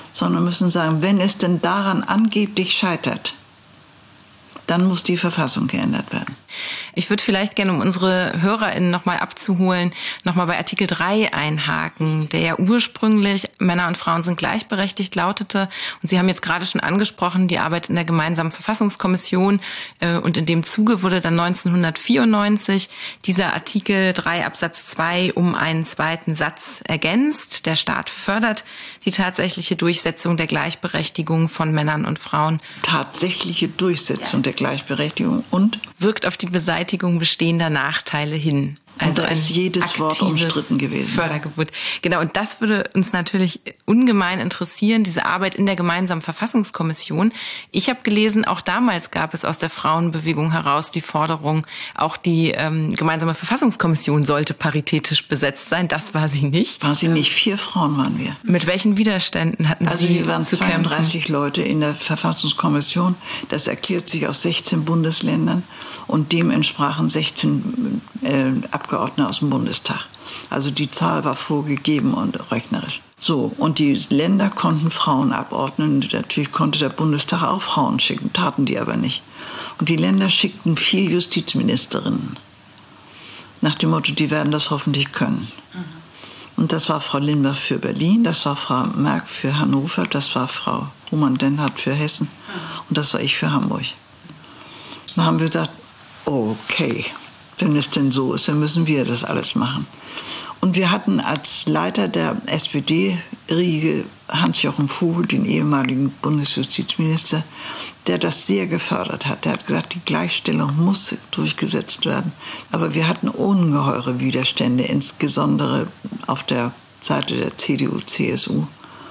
Speaker 3: sondern müssen sagen, wenn es denn daran angeblich scheitert, dann muss die Verfassung geändert werden.
Speaker 2: Ich würde vielleicht gerne, um unsere HörerInnen nochmal abzuholen, nochmal bei Artikel 3 einhaken, der ja ursprünglich Männer und Frauen sind gleichberechtigt lautete. Und Sie haben jetzt gerade schon angesprochen, die Arbeit in der gemeinsamen Verfassungskommission. Und in dem Zuge wurde dann 1994 dieser Artikel 3 Absatz 2 um einen zweiten Satz ergänzt. Der Staat fördert die tatsächliche Durchsetzung der Gleichberechtigung von Männern und Frauen.
Speaker 3: Tatsächliche Durchsetzung der Gleichberechtigung und
Speaker 2: wirkt auf die Beseitigung bestehender Nachteile hin. Also
Speaker 3: da ist jedes Wort umstritten gewesen.
Speaker 2: Fördergebot. Genau, und das würde uns natürlich ungemein interessieren, diese Arbeit in der gemeinsamen Verfassungskommission. Ich habe gelesen, auch damals gab es aus der Frauenbewegung heraus die Forderung, auch die gemeinsame Verfassungskommission sollte paritätisch besetzt sein. Das war sie nicht.
Speaker 3: War sie nicht? 4 Frauen waren wir.
Speaker 2: Mit welchen Widerständen hatten Sie zu kämpfen?
Speaker 3: Also wir waren 32 Leute in der Verfassungskommission. Das erklärt sich aus 16 Bundesländern und dem entsprachen 16 Abgeordnete aus dem Bundestag. Also die Zahl war vorgegeben und rechnerisch. So, und die Länder konnten Frauen abordnen. Natürlich konnte der Bundestag auch Frauen schicken, taten die aber nicht. Und die Länder schickten 4 Justizministerinnen. Nach dem Motto, die werden das hoffentlich können. Und das war Frau Lindner für Berlin, das war Frau Merck für Hannover, das war Frau Hohmann-Dennhardt für Hessen und das war ich für Hamburg. Da haben wir gesagt, okay, wenn es denn so ist, dann müssen wir das alles machen. Und wir hatten als Leiter der SPD-Riege Hans-Jochen Vogel, den ehemaligen Bundesjustizminister, der das sehr gefördert hat. Der hat gesagt, die Gleichstellung muss durchgesetzt werden. Aber wir hatten ungeheure Widerstände, insbesondere auf der Seite der CDU, CSU.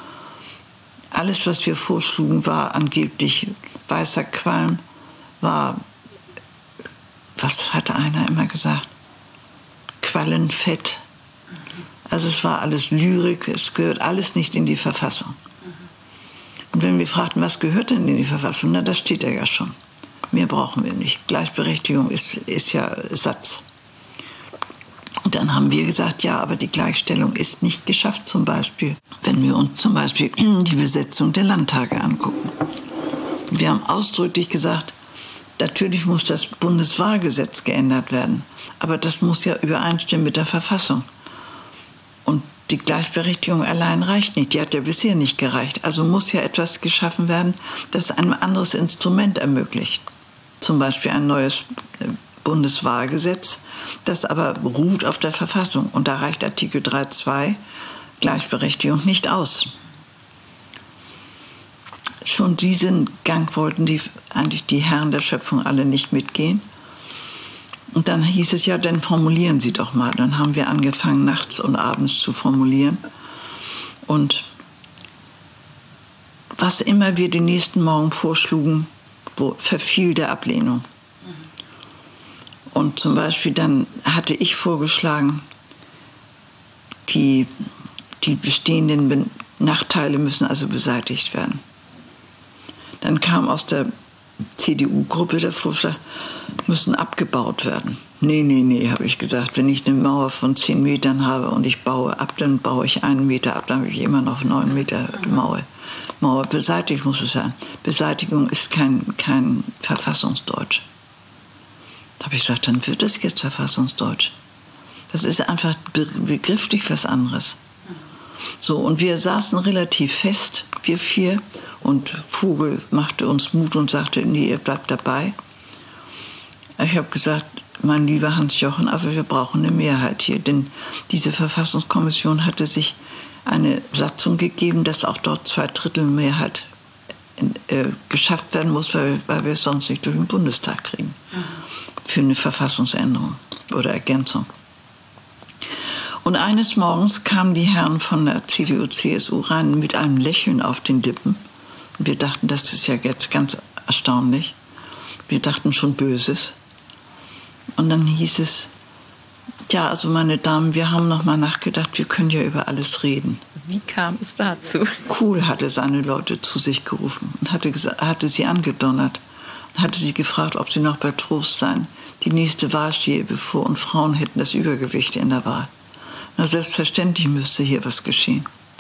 Speaker 3: Alles, was wir vorschlugen, war angeblich weißer Qualm, war, was hatte einer immer gesagt? Quallenfett. Also es war alles Lyrik, es gehört alles nicht in die Verfassung. Und wenn wir fragten, was gehört denn in die Verfassung, na, das steht ja schon. Mehr brauchen wir nicht. Gleichberechtigung ist ja Satz. Und dann haben wir gesagt, ja, aber die Gleichstellung ist nicht geschafft, zum Beispiel, wenn wir uns zum Beispiel die Besetzung der Landtage angucken. Wir haben ausdrücklich gesagt, natürlich muss das Bundeswahlgesetz geändert werden, aber das muss ja übereinstimmen mit der Verfassung. Und die Gleichberechtigung allein reicht nicht. Die hat ja bisher nicht gereicht. Also muss ja etwas geschaffen werden, das ein anderes Instrument ermöglicht. Zum Beispiel ein neues Bundeswahlgesetz, das aber ruht auf der Verfassung. Und da reicht Artikel 3.2 Gleichberechtigung nicht aus. Schon diesen Gang wollten eigentlich die Herren der Schöpfung alle nicht mitgehen. Und dann hieß es ja, dann formulieren Sie doch mal. Dann haben wir angefangen, nachts und abends zu formulieren. Und was immer wir den nächsten Morgen vorschlugen, verfiel der Ablehnung. Und zum Beispiel dann hatte ich vorgeschlagen, die bestehenden Nachteile müssen also beseitigt werden. Dann kam aus der CDU-Gruppe der Vorschlag, müssen abgebaut werden. Nee, habe ich gesagt. Wenn ich eine Mauer von 10 Metern habe und ich baue ab, dann baue ich 1 Meter ab, dann habe ich immer noch 9 Meter Mauer. Mauer beseitigt muss es sein. Beseitigung ist kein Verfassungsdeutsch. Da habe ich gesagt, dann wird es jetzt Verfassungsdeutsch. Das ist einfach begrifflich was anderes. So, und wir saßen relativ fest, wir 4, und Vogel machte uns Mut und sagte, nee, ihr bleibt dabei. Ich habe gesagt, mein lieber Hans-Jochen, aber wir brauchen eine Mehrheit hier, denn diese Verfassungskommission hatte sich eine Satzung gegeben, dass auch dort 2/3 Mehrheit geschafft werden muss, weil wir es sonst nicht durch den Bundestag kriegen für eine Verfassungsänderung oder Ergänzung. Und eines Morgens kamen die Herren von der CDU, CSU rein mit einem Lächeln auf den Lippen. Und wir dachten, das ist ja jetzt ganz erstaunlich. Wir dachten schon Böses. Und dann hieß es, ja, also meine Damen, wir haben noch mal nachgedacht, wir können ja über alles reden.
Speaker 2: Wie kam es dazu?
Speaker 3: Kohl hatte seine Leute zu sich gerufen und hatte sie angedonnert und hatte sie gefragt, ob sie noch bei Trost seien. Die nächste Wahl stehe bevor und Frauen hätten das Übergewicht in der Wahl. Na, selbstverständlich müsste hier was geschehen.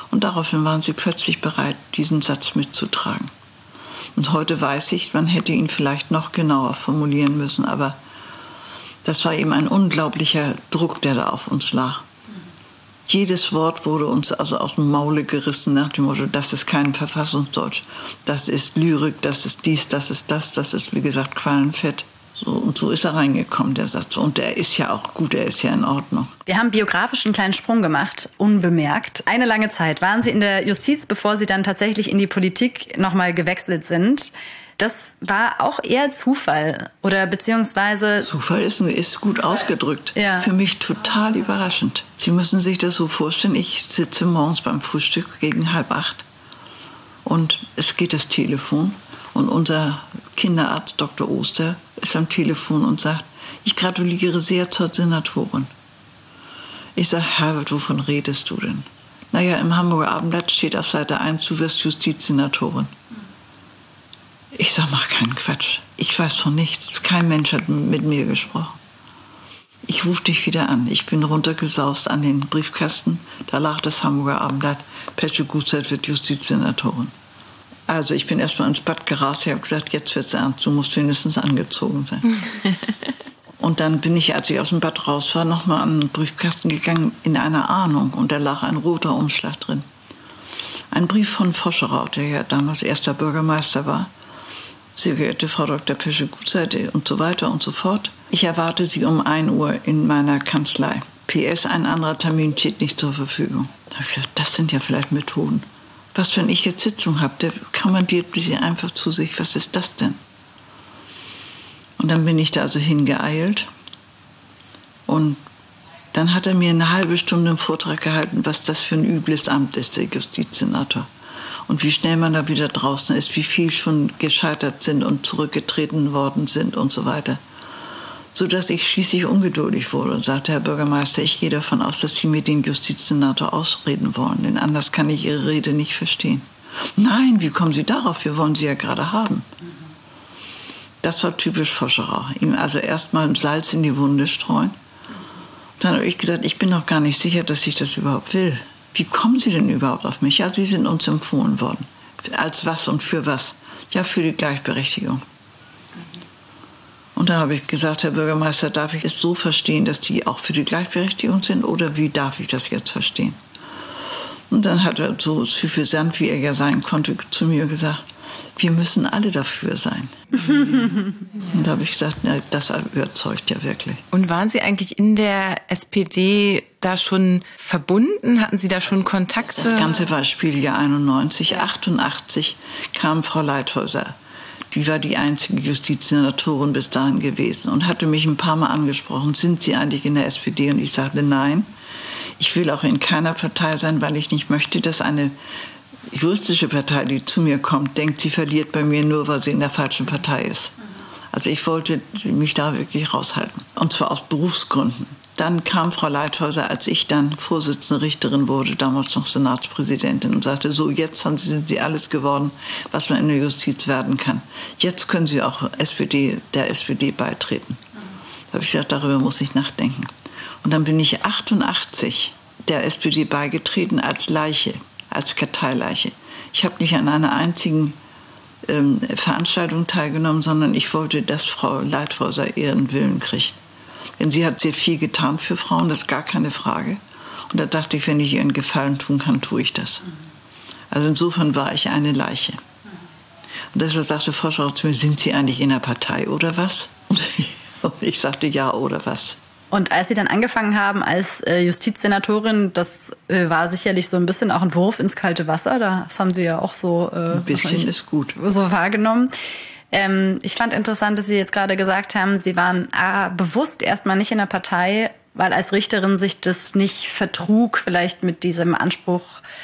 Speaker 3: Und daraufhin waren sie plötzlich bereit, diesen Satz mitzutragen. Und heute weiß ich, man hätte ihn vielleicht noch genauer formulieren müssen, aber das war eben ein unglaublicher Druck, der da auf uns lag. Jedes Wort wurde uns also aus dem Maule gerissen nach dem Motto, das ist kein Verfassungsdeutsch, das ist Lyrik, das ist dies, das ist das ist, wie gesagt, Quallenfett. So, und so ist er reingekommen, der Satz. Und der ist ja auch gut, der ist ja in Ordnung.
Speaker 4: Wir haben biografisch einen kleinen Sprung gemacht, unbemerkt. Eine lange Zeit waren Sie in der Justiz, bevor Sie dann tatsächlich in die Politik nochmal gewechselt sind. Das war auch eher Zufall oder beziehungsweise...
Speaker 3: Zufall ist gut ausgedrückt.
Speaker 4: Ja.
Speaker 3: Für mich total überraschend. Sie müssen sich das so vorstellen, ich sitze morgens beim Frühstück gegen 7:30 und es geht das Telefon und unser Kinderarzt Dr. Oster ist am Telefon und sagt, ich gratuliere sehr zur Senatorin. Ich sage, Herbert, wovon redest du denn? Naja, im Hamburger Abendblatt steht auf Seite 1, du wirst Justizsenatorin. Ich sage, mach keinen Quatsch. Ich weiß von nichts. Kein Mensch hat mit mir gesprochen. Ich rufe dich wieder an. Ich bin runtergesaust an den Briefkasten. Da lag das Hamburger Abendblatt. Pesche Gutzeit wird Justizsenatorin. Also ich bin erstmal ins Bad gerast. Ich habe gesagt, jetzt wird's ernst. Du musst wenigstens angezogen sein. Und dann bin ich, als ich aus dem Bad raus war, nochmal an den Briefkasten gegangen in einer Ahnung. Und da lag ein roter Umschlag drin. Ein Brief von Foscherau, der ja damals erster Bürgermeister war. Sehr geehrte Frau Dr. Pesche-Gutzeit und so weiter und so fort. Ich erwarte Sie um 1 Uhr in meiner Kanzlei. PS, ein anderer Termin steht nicht zur Verfügung. Da habe ich gesagt, das sind ja vielleicht Methoden. Was, wenn ich jetzt Sitzung habe, der kommandiert Sie einfach zu sich. Was ist das denn? Und dann bin ich da also hingeeilt. Und dann hat er mir eine halbe Stunde einen Vortrag gehalten, was das für ein übles Amt ist, der Justizsenator. Und wie schnell man da wieder draußen ist, wie viel schon gescheitert sind und zurückgetreten worden sind und so weiter. Sodass ich schließlich ungeduldig wurde und sagte, Herr Bürgermeister, ich gehe davon aus, dass Sie mir den Justizsenator ausreden wollen, denn anders kann ich Ihre Rede nicht verstehen. Nein, wie kommen Sie darauf? Wir wollen Sie ja gerade haben. Das war typisch Foscherau. Ihm also erstmal Salz in die Wunde streuen. Dann habe ich gesagt, ich bin noch gar nicht sicher, dass ich das überhaupt will. Wie kommen Sie denn überhaupt auf mich? Ja, Sie sind uns empfohlen worden. Als was und für was? Ja, für die Gleichberechtigung. Und da habe ich gesagt, Herr Bürgermeister, darf ich es so verstehen, dass die auch für die Gleichberechtigung sind? Oder wie darf ich das jetzt verstehen? Und dann hat er so suffisant, wie er ja sein konnte, zu mir gesagt, wir müssen alle dafür sein. Und da habe ich gesagt, na, das überzeugt ja wirklich.
Speaker 2: Und waren Sie eigentlich in der SPD da schon verbunden? Hatten Sie da schon Kontakte?
Speaker 3: Das Ganze war Spieljahr 91. 88 kam Frau Leithäuser. Die war die einzige Justizsenatorin bis dahin gewesen und hatte mich ein paar Mal angesprochen, sind Sie eigentlich in der SPD? Und ich sagte, nein, ich will auch in keiner Partei sein, weil ich nicht möchte, dass eine juristische Partei, die zu mir kommt, denkt, sie verliert bei mir nur, weil sie in der falschen Partei ist. Also ich wollte mich da wirklich raushalten. Und zwar aus Berufsgründen. Dann kam Frau Leithäuser, als ich dann Vorsitzende Richterin wurde, damals noch Senatspräsidentin, und sagte, so, jetzt sind Sie alles geworden, was man in der Justiz werden kann. Jetzt können Sie auch der SPD beitreten. Da habe ich gesagt, darüber muss ich nachdenken. Und dann bin ich 88 der SPD beigetreten als Leiche. Als Karteileiche. Ich habe nicht an einer einzigen Veranstaltung teilgenommen, sondern ich wollte, dass Frau Leithäuser ihren Willen kriegt. Denn sie hat sehr viel getan für Frauen, das ist gar keine Frage. Und da dachte ich, wenn ich ihr einen Gefallen tun kann, tue ich das. Also insofern war ich eine Leiche. Und deshalb sagte Frau Schauer zu mir, sind Sie eigentlich in der Partei oder was? Und ich sagte, ja oder was.
Speaker 4: Und als Sie dann angefangen haben als Justizsenatorin, das war sicherlich so ein bisschen auch ein Wurf ins kalte Wasser. Das haben Sie ja auch so
Speaker 3: ein bisschen ist gut.
Speaker 4: So wahrgenommen. Ich fand interessant, dass Sie jetzt gerade gesagt haben, Sie waren bewusst erstmal nicht in der Partei, weil als Richterin sich das nicht vertrug, vielleicht mit diesem Anspruch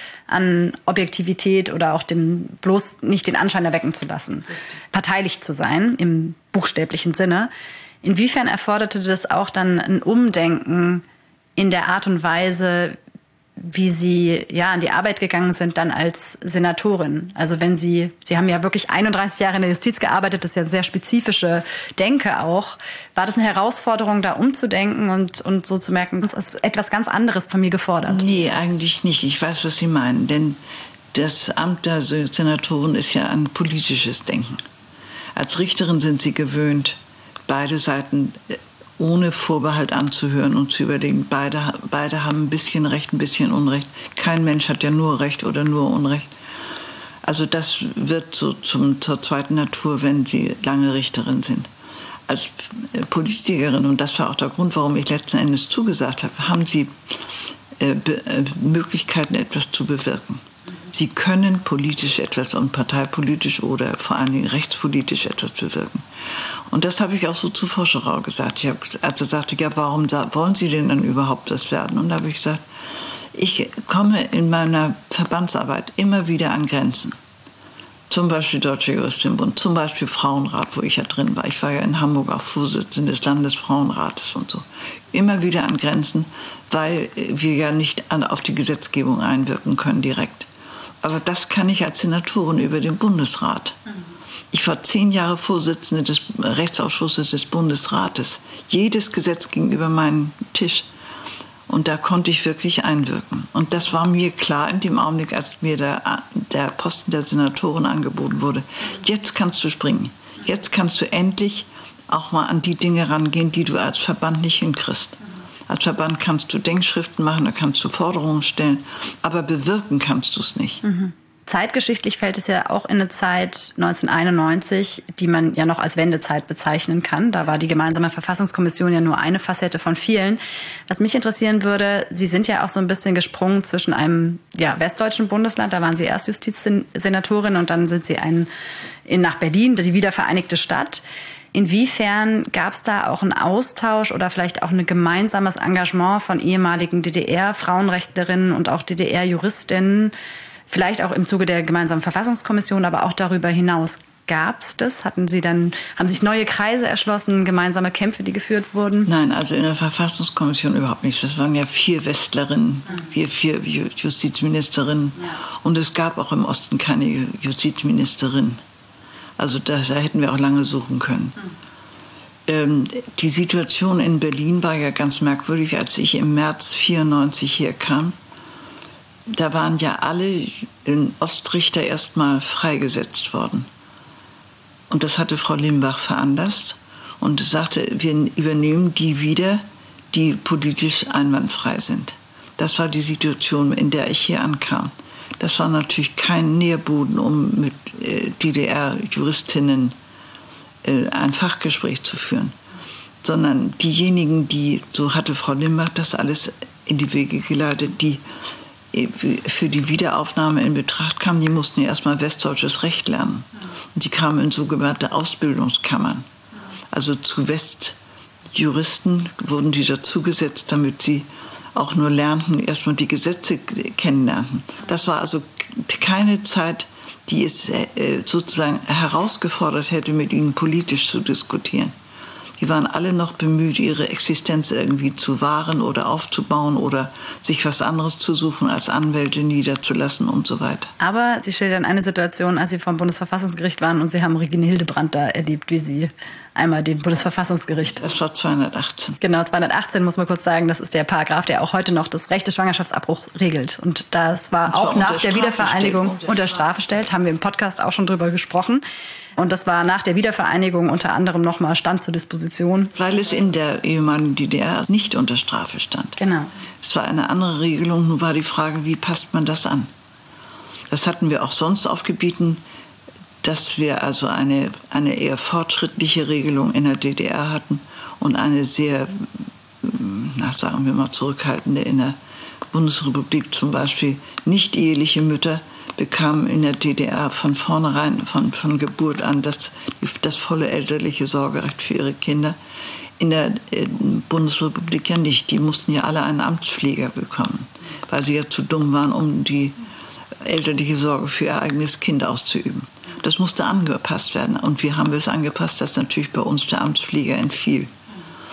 Speaker 4: an Objektivität oder auch bloß nicht den Anschein erwecken zu lassen, parteilich zu sein im buchstäblichen Sinne. Inwiefern erforderte das auch dann ein Umdenken in der Art und Weise, wie Sie an die Arbeit gegangen sind dann als Senatorin. Also wenn Sie haben ja wirklich 31 Jahre in der Justiz gearbeitet, das ist ja eine sehr spezifische Denke auch. War das eine Herausforderung, da umzudenken und so zu merken, es ist etwas ganz anderes von mir gefordert?
Speaker 3: Nee, eigentlich nicht. Ich weiß, was Sie meinen, denn das Amt der Senatorin ist ja ein politisches Denken. Als Richterin sind Sie gewöhnt, beide Seiten ohne Vorbehalt anzuhören und zu überlegen, beide haben ein bisschen Recht, ein bisschen Unrecht. Kein Mensch hat ja nur Recht oder nur Unrecht. Also das wird so zur zweiten Natur, wenn Sie lange Richterin sind. Als Politikerin, und das war auch der Grund, warum ich letzten Endes zugesagt habe, haben Sie Möglichkeiten, etwas zu bewirken. Sie können politisch etwas und parteipolitisch oder vor allen Dingen rechtspolitisch etwas bewirken. Und das habe ich auch so zu Foscherau gesagt. Als er sagte, ja, warum wollen Sie denn dann überhaupt das werden? Und da habe ich gesagt, ich komme in meiner Verbandsarbeit immer wieder an Grenzen. Zum Beispiel Deutscher Juristinnenbund, zum Beispiel Frauenrat, wo ich ja drin war. Ich war ja in Hamburg auch Vorsitzende des Landesfrauenrates und so. Immer wieder an Grenzen, weil wir ja nicht auf die Gesetzgebung einwirken können direkt. Aber das kann ich als Senatorin über den Bundesrat. Ich war 10 Jahre Vorsitzende des Rechtsausschusses des Bundesrates. Jedes Gesetz ging über meinen Tisch. Und da konnte ich wirklich einwirken. Und das war mir klar in dem Augenblick, als mir der Posten der Senatorin angeboten wurde. Jetzt kannst du springen. Jetzt kannst du endlich auch mal an die Dinge rangehen, die du als Verband nicht hinkriegst. Als Verband kannst du Denkschriften machen, da kannst du Forderungen stellen, aber bewirken kannst du es nicht.
Speaker 4: Zeitgeschichtlich fällt es ja auch in eine Zeit 1991, die man ja noch als Wendezeit bezeichnen kann. Da war die gemeinsame Verfassungskommission ja nur eine Facette von vielen. Was mich interessieren würde, Sie sind ja auch so ein bisschen gesprungen zwischen einem westdeutschen Bundesland, da waren Sie erst Justizsenatorin und dann sind Sie nach Berlin, die wiedervereinigte Stadt. Inwiefern gab es da auch einen Austausch oder vielleicht auch ein gemeinsames Engagement von ehemaligen DDR-Frauenrechtlerinnen und auch DDR-Juristinnen, vielleicht auch im Zuge der gemeinsamen Verfassungskommission, aber auch darüber hinaus? Gab es das? Haben sich neue Kreise erschlossen, gemeinsame Kämpfe, die geführt wurden?
Speaker 3: Nein, also in der Verfassungskommission überhaupt nicht. Das waren ja 4 Westlerinnen, wir 4 Justizministerinnen. Ja. Und es gab auch im Osten keine Justizministerin. Also da hätten wir auch lange suchen können. Die Situation in Berlin war ja ganz merkwürdig, als ich im März 1994 hier kam. Da waren ja alle Ostrichter erstmal freigesetzt worden. Und das hatte Frau Limbach veranlasst und sagte, wir übernehmen die wieder, die politisch einwandfrei sind. Das war die Situation, in der ich hier ankam. Das war natürlich kein Nährboden, um mit DDR-Juristinnen ein Fachgespräch zu führen, sondern diejenigen, so hatte Frau Limbach das alles in die Wege geleitet, die für die Wiederaufnahme in Betracht kamen, die mussten ja erstmal westdeutsches Recht lernen. Und die kamen in sogenannte Ausbildungskammern. Also zu Westjuristen wurden die dazugesetzt, damit sie auch nur lernten, erstmal die Gesetze kennenlernten. Das war also keine Zeit, die es sozusagen herausgefordert hätte, mit ihnen politisch zu diskutieren. Die waren alle noch bemüht, ihre Existenz irgendwie zu wahren oder aufzubauen oder sich was anderes zu suchen, als Anwälte niederzulassen und so weiter.
Speaker 4: Aber Sie schildern eine Situation, als Sie vom Bundesverfassungsgericht waren und Sie haben Regine Hildebrand da erlebt, wie sie einmal dem Bundesverfassungsgericht.
Speaker 3: Das war 218.
Speaker 4: Genau, 218 muss man kurz sagen, das ist der Paragraph, der auch heute noch das Recht des Schwangerschaftsabbruchs regelt. Und das war auch nach der Wiedervereinigung unter Strafe stellt, haben wir im Podcast auch schon drüber gesprochen. Und das war nach der Wiedervereinigung unter anderem nochmal stand zur Disposition.
Speaker 3: Weil es in der ehemaligen DDR nicht unter Strafe stand.
Speaker 4: Genau.
Speaker 3: Es war eine andere Regelung, nun war die Frage, wie passt man das an? Das hatten wir auch sonst auf Gebieten, dass wir also eine eher fortschrittliche Regelung in der DDR hatten und eine sehr, sagen wir mal, zurückhaltende in der Bundesrepublik. Zum Beispiel nicht eheliche Mütter bekamen in der DDR von vornherein, von Geburt an, das volle elterliche Sorgerecht für ihre Kinder. In der Bundesrepublik ja nicht. Die mussten ja alle einen Amtspfleger bekommen, weil sie ja zu dumm waren, um die elterliche Sorge für ihr eigenes Kind auszuüben. Das musste angepasst werden. Und wie haben wir es angepasst, dass natürlich bei uns der Amtspfleger entfiel.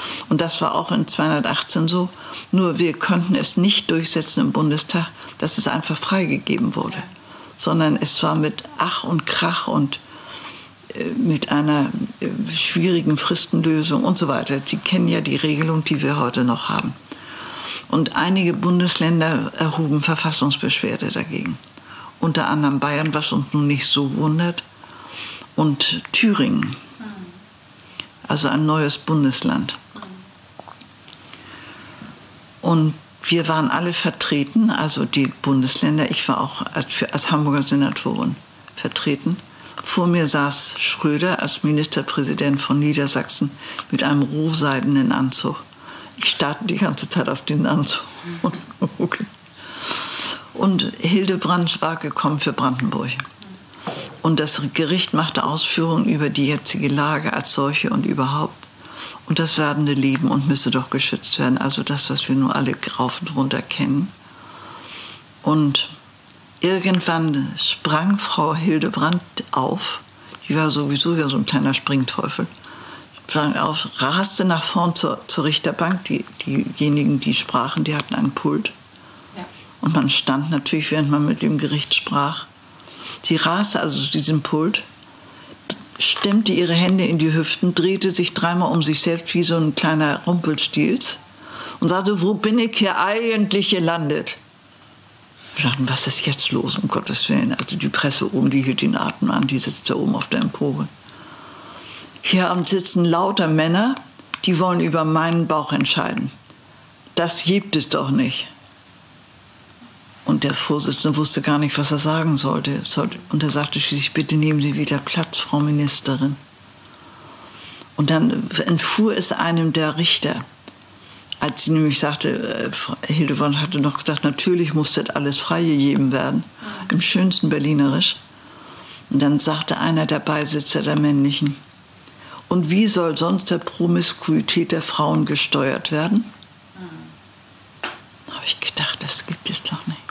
Speaker 3: Und das war auch in 218 so. Nur wir konnten es nicht durchsetzen im Bundestag, dass es einfach freigegeben wurde. Sondern es war mit Ach und Krach und mit einer schwierigen Fristenlösung und so weiter. Sie kennen ja die Regelung, die wir heute noch haben. Und einige Bundesländer erhoben Verfassungsbeschwerde dagegen. Unter anderem Bayern, was uns nun nicht so wundert, und Thüringen, also ein neues Bundesland. Und wir waren alle vertreten, also die Bundesländer. Ich war auch als Hamburger Senatorin vertreten. Vor mir saß Schröder als Ministerpräsident von Niedersachsen mit einem rohseidenen Anzug. Ich starrte die ganze Zeit auf den Anzug. Und Hildebrand war gekommen für Brandenburg. Und das Gericht machte Ausführungen über die jetzige Lage als solche und überhaupt. Und das werdende Leben und müsse doch geschützt werden. Also das, was wir nur alle rauf und runter kennen. Und irgendwann sprang Frau Hildebrand auf. Die war sowieso ja so ein kleiner Springteufel. Sprang auf, raste nach vorn zur Richterbank. Diejenigen, die sprachen, die hatten einen Pult. Ja. Und man stand natürlich, während man mit dem Gericht sprach. Sie raste also zu diesem Pult, stemmte ihre Hände in die Hüften, drehte sich dreimal um sich selbst wie so ein kleiner Rumpelstilz und sagte, wo bin ich hier eigentlich gelandet? Wir dachten, was ist jetzt los, um Gottes Willen? Also die Presse oben, die hielt den Atem an, die sitzt da oben auf der Empore. Hier sitzen lauter Männer, die wollen über meinen Bauch entscheiden. Das gibt es doch nicht. Und der Vorsitzende wusste gar nicht, was er sagen sollte. Und er sagte schließlich, bitte nehmen Sie wieder Platz, Frau Ministerin. Und dann entfuhr es einem der Richter, als sie nämlich sagte, Hildebrand hatte noch gesagt, natürlich muss das alles freigegeben werden, im schönsten Berlinerisch. Und dann sagte einer der Beisitzer der Männlichen, und wie soll sonst der Promiskuität der Frauen gesteuert werden? Da habe ich gedacht, das gibt es doch nicht.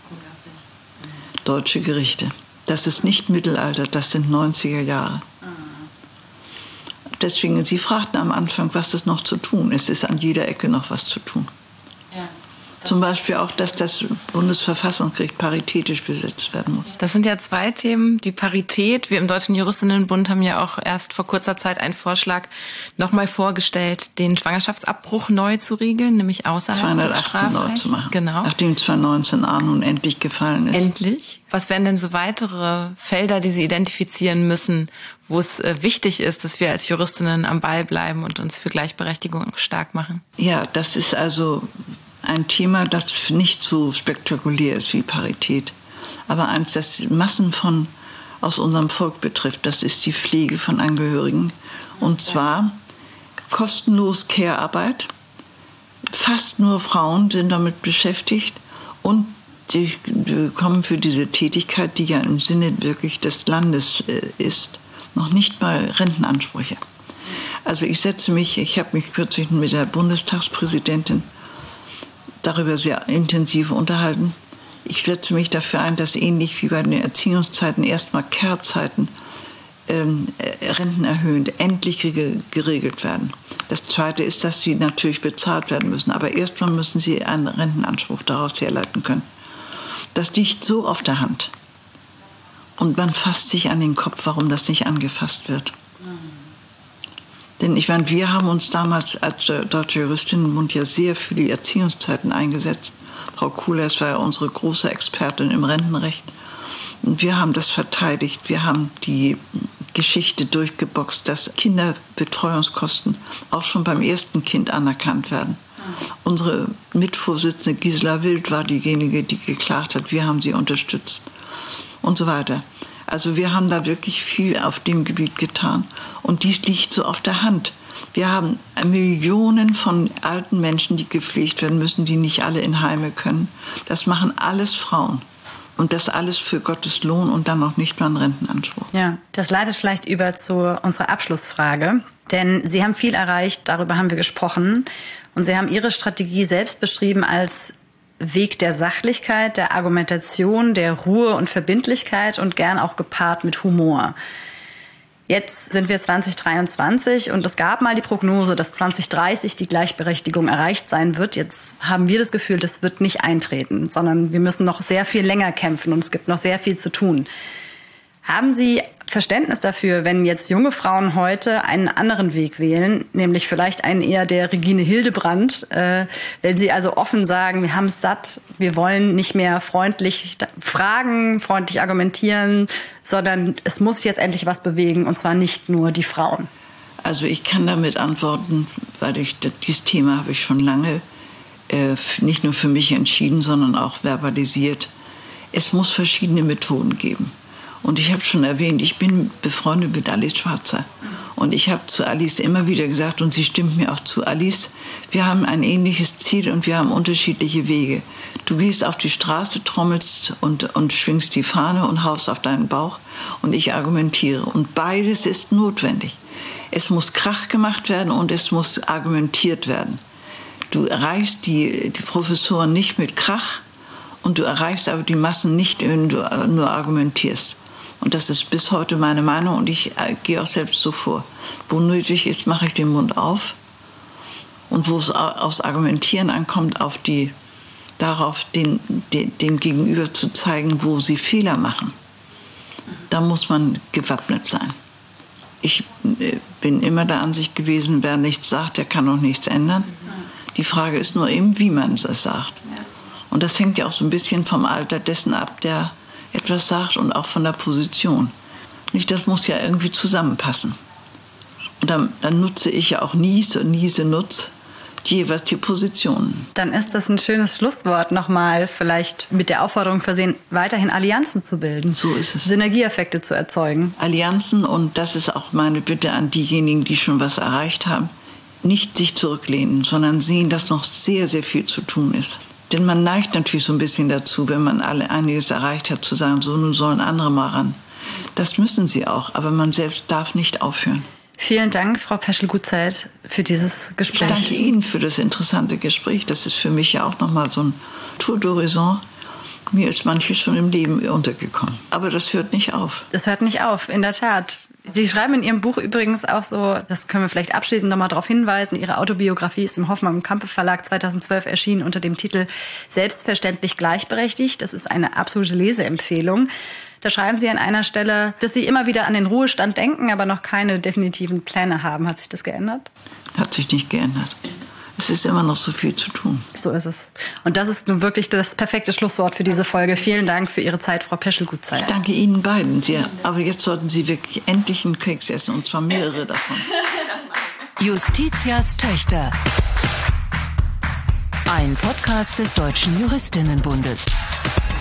Speaker 3: Deutsche Gerichte. Das ist nicht Mittelalter, das sind 90er Jahre. Deswegen, Sie fragten am Anfang, was ist noch zu tun? Es ist an jeder Ecke noch was zu tun. Ja. Zum Beispiel auch, dass das Bundesverfassungsgericht paritätisch besetzt werden muss.
Speaker 2: Das sind ja zwei Themen. Die Parität. Wir im Deutschen Juristinnenbund haben ja auch erst vor kurzer Zeit einen Vorschlag nochmal vorgestellt, den Schwangerschaftsabbruch neu zu regeln, nämlich außerhalb des Strafrechts. 218 neu zu machen,
Speaker 3: genau. Nachdem 219a nun endlich gefallen ist.
Speaker 2: Endlich. Was wären denn so weitere Felder, die Sie identifizieren müssen, wo es wichtig ist, dass wir als Juristinnen am Ball bleiben und uns für Gleichberechtigung stark machen?
Speaker 3: Ja, das ist also ein Thema, das nicht so spektakulär ist wie Parität, aber eins, das Massen aus unserem Volk betrifft. Das ist die Pflege von Angehörigen. Und zwar kostenlos Care-Arbeit. Fast nur Frauen sind damit beschäftigt und sie bekommen für diese Tätigkeit, die ja im Sinne wirklich des Landes ist, noch nicht mal Rentenansprüche. Also ich habe mich kürzlich mit der Bundestagspräsidentin darüber sehr intensiv unterhalten. Ich setze mich dafür ein, dass ähnlich wie bei den Erziehungszeiten erstmal Care-Zeiten rentenerhöhend endlich geregelt werden. Das Zweite ist, dass sie natürlich bezahlt werden müssen, aber erstmal müssen sie einen Rentenanspruch daraus herleiten können. Das liegt so auf der Hand. Und man fasst sich an den Kopf, warum das nicht angefasst wird. Denn ich meine, wir haben uns damals als Deutsche Juristinnenbund ja sehr für die Erziehungszeiten eingesetzt. Frau Kuhlers war ja unsere große Expertin im Rentenrecht. Und wir haben das verteidigt. Wir haben die Geschichte durchgeboxt, dass Kinderbetreuungskosten auch schon beim ersten Kind anerkannt werden. Unsere Mitvorsitzende Gisela Wild war diejenige, die geklagt hat. Wir haben sie unterstützt und so weiter. Also wir haben da wirklich viel auf dem Gebiet getan. Und dies liegt so auf der Hand. Wir haben Millionen von alten Menschen, die gepflegt werden müssen, die nicht alle in Heime können. Das machen alles Frauen. Und das alles für Gottes Lohn und dann noch nicht mal einen Rentenanspruch.
Speaker 4: Ja, das leitet vielleicht über zu unserer Abschlussfrage. Denn Sie haben viel erreicht, darüber haben wir gesprochen. Und Sie haben Ihre Strategie selbst beschrieben als Weg der Sachlichkeit, der Argumentation, der Ruhe und Verbindlichkeit und gern auch gepaart mit Humor. Jetzt sind wir 2023 und es gab mal die Prognose, dass 2030 die Gleichberechtigung erreicht sein wird. Jetzt haben wir das Gefühl, das wird nicht eintreten, sondern wir müssen noch sehr viel länger kämpfen und es gibt noch sehr viel zu tun. Haben Sie Verständnis dafür, wenn jetzt junge Frauen heute einen anderen Weg wählen, nämlich vielleicht einen eher der Regine Hildebrandt, wenn sie also offen sagen, wir haben es satt, wir wollen nicht mehr freundlich fragen, freundlich argumentieren, sondern es muss sich jetzt endlich was bewegen und zwar nicht nur die Frauen?
Speaker 3: Also ich kann damit antworten, weil dieses Thema habe ich schon lange nicht nur für mich entschieden, sondern auch verbalisiert. Es muss verschiedene Methoden geben. Und ich habe schon erwähnt, ich bin befreundet mit Alice Schwarzer. Und ich habe zu Alice immer wieder gesagt, und sie stimmt mir auch zu, Alice, wir haben ein ähnliches Ziel und wir haben unterschiedliche Wege. Du gehst auf die Straße, trommelst und schwingst die Fahne und haust auf deinen Bauch und ich argumentiere. Und beides ist notwendig. Es muss Krach gemacht werden und es muss argumentiert werden. Du erreichst die Professoren nicht mit Krach und du erreichst aber die Massen nicht, wenn du nur argumentierst. Und das ist bis heute meine Meinung und ich gehe auch selbst so vor. Wo nötig ist, mache ich den Mund auf. Und wo es aufs Argumentieren ankommt, darauf dem Gegenüber zu zeigen, wo sie Fehler machen. Da muss man gewappnet sein. Ich bin immer der Ansicht gewesen, wer nichts sagt, der kann auch nichts ändern. Die Frage ist nur eben, wie man es sagt. Und das hängt ja auch so ein bisschen vom Alter dessen ab, der etwas sagt und auch von der Position. Nicht, das muss ja irgendwie zusammenpassen. Und dann nutze ich ja auch Nies und Niese nutz jeweils die Positionen.
Speaker 4: Dann ist das ein schönes Schlusswort nochmal, vielleicht mit der Aufforderung versehen, weiterhin Allianzen zu bilden.
Speaker 3: So ist es.
Speaker 4: Synergieeffekte zu erzeugen.
Speaker 3: Allianzen, und das ist auch meine Bitte an diejenigen, die schon was erreicht haben, nicht sich zurücklehnen, sondern sehen, dass noch sehr, sehr viel zu tun ist. Denn man neigt natürlich so ein bisschen dazu, wenn man einiges erreicht hat, zu sagen, so, nun sollen andere mal ran. Das müssen sie auch, aber man selbst darf nicht aufhören.
Speaker 4: Vielen Dank, Frau Peschel-Gutzeit, für dieses Gespräch.
Speaker 3: Ich danke Ihnen für das interessante Gespräch. Das ist für mich ja auch nochmal so ein Tour d'Horizon. Mir ist manches schon im Leben untergekommen. Aber das hört nicht auf.
Speaker 4: Das hört nicht auf, in der Tat. Sie schreiben in Ihrem Buch übrigens auch so, das können wir vielleicht abschließend nochmal darauf hinweisen, Ihre Autobiografie ist im Hoffmann und Campe Verlag 2012 erschienen unter dem Titel Selbstverständlich gleichberechtigt. Das ist eine absolute Leseempfehlung. Da schreiben Sie an einer Stelle, dass Sie immer wieder an den Ruhestand denken, aber noch keine definitiven Pläne haben. Hat sich das geändert?
Speaker 3: Hat sich nicht geändert. Es ist immer noch so viel zu tun.
Speaker 4: So ist es. Und das ist nun wirklich das perfekte Schlusswort für diese Folge. Vielen Dank für Ihre Zeit, Frau Peschel-Gutzeit.
Speaker 3: Ich danke Ihnen beiden sehr. Aber jetzt sollten Sie wirklich endlich einen Keks essen, und zwar mehrere davon.
Speaker 1: Justitias Töchter. Ein Podcast des Deutschen Juristinnenbundes.